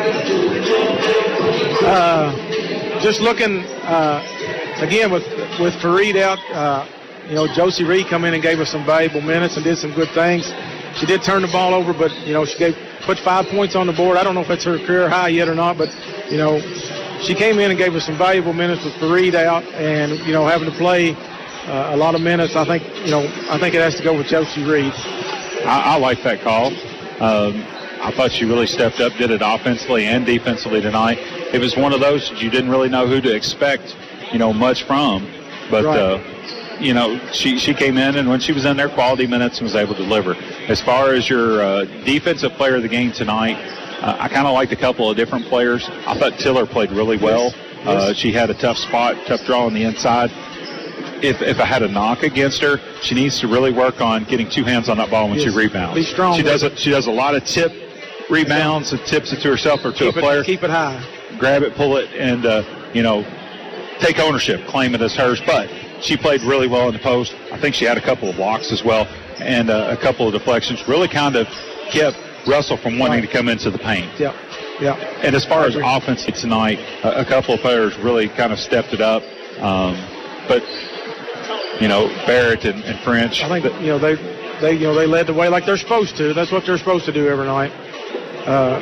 C: Uh, just looking uh, again with with Fareed out, uh, you know, Josie Reed come in and gave us some valuable minutes and did some good things. She did turn the ball over, but you know, she gave put five points on the board. I don't know if that's her career high yet or not, but you know, she came in and gave us some valuable minutes with Fareed out, and you know, having to play uh, a lot of minutes. I think you know, I think it has to go with Josie Reed.
B: I, I like that call. Um, I thought she really stepped up, did it offensively and defensively tonight. It was one of those that you didn't really know who to expect, you know, much from. But,
C: Right.
B: uh, you know, she, she came in, and when she was in there, quality minutes and was able to deliver. As far as your uh, defensive player of the game tonight, uh, I kind of liked a couple of different players. I thought Tiller played really well.
C: Yes.
B: Uh,
C: Yes.
B: she had a tough spot, tough draw on the inside. If, if I had a knock against her, she needs to really work on getting two hands on that ball when
C: Yes.
B: she rebounds.
C: Be strong
B: She
C: with
B: does it. She does a lot of tip rebounds and tips it to herself or to
C: Keep
B: a player.
C: it, keep it high.
B: Grab it, pull it, and uh, you know, take ownership, claim it as hers. But she played really well in the post. I think she had a couple of blocks as well and uh, a couple of deflections. Really kind of kept Russell from wanting
C: Right.
B: to come into the paint.
C: Yeah, yeah.
B: And as far
C: I
B: as
C: agree.
B: offense tonight, a, a couple of players really kind of stepped it up. Um, but you know, Barrett and, and French.
C: I think you know they, they you know they led the way like they're supposed to. That's what they're supposed to do every night. Uh,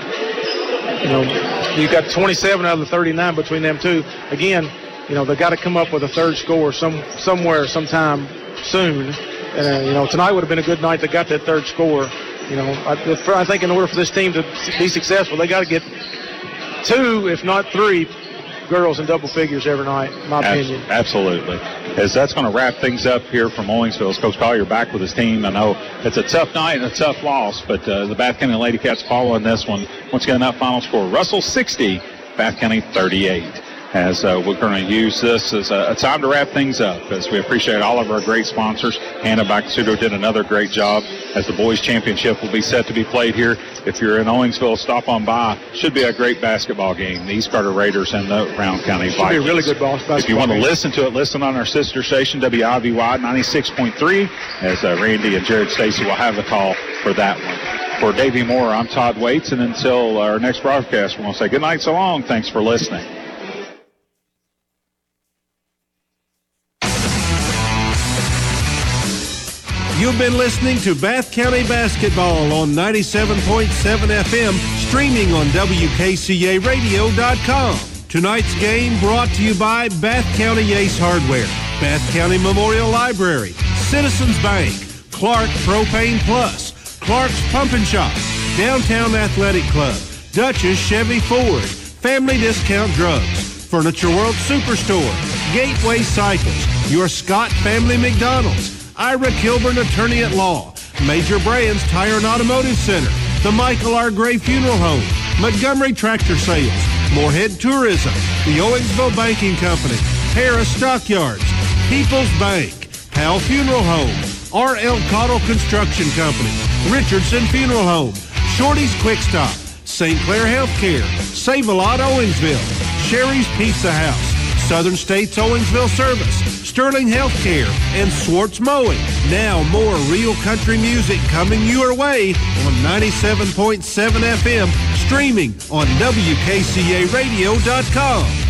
C: you know, you got twenty-seven out of the thirty-nine between them two. Again, you know they got to come up with a third score some somewhere sometime soon. And uh, you know tonight would have been a good night. They got that third score. You know, I, I think in order for this team to be successful, they got to get two, if not three, girls in double figures every night. In my
B: Abs-
C: opinion.
B: Absolutely. As that's going to wrap things up here from Owensville. As Coach Collier back with his team. I know it's a tough night and a tough loss, but uh, the Bath County Lady Cats following this one. Once again, that final score, Russell sixty, Bath County thirty-eight. As uh, we're going to use this as a, a time to wrap things up, as we appreciate all of our great sponsors. Hannah Bakasudo did another great job, as the boys championship will be set to be played here. If you're in Owensville, stop on by. Should be a great basketball game. The East Carter Raiders and the Brown County
C: Should be a
B: Vikings.
C: really good ball.
B: If you want to
C: game.
B: listen to it, listen on our sister station, W I V Y ninety-six point three, as uh, Randy and Jared Stacy will have the call for that one. For Davey Moore, I'm Todd Waits, and until our next broadcast, we're going to say good night, so long. Thanks for listening.
D: You've been listening to Bath County Basketball on ninety-seven point seven F M, streaming on W K C A radio dot com. Tonight's game brought to you by Bath County Ace Hardware, Bath County Memorial Library, Citizens Bank, Clark Propane Plus, Clark's Pump and Shop, Downtown Athletic Club, Dutchess Chevy Ford, Family Discount Drugs, Furniture World Superstore, Gateway Cycles, Your Scott Family McDonald's, Ira Kilburn Attorney at Law, Major Brands Tire and Automotive Center, the Michael R. Gray Funeral Home, Montgomery Tractor Sales, Moorhead Tourism, the Owensville Banking Company, Harris Stockyards, People's Bank, Powell Funeral Home, R L Cottle Construction Company, Richardson Funeral Home, Shorty's Quick Stop, Saint Clair Healthcare, Save-A-Lot Owensville, Sherry's Pizza House, Southern States Owensville Service, Sterling Healthcare, and Swartz Mowing. Now more real country music coming your way on ninety-seven point seven F M, streaming on W K C A radio dot com.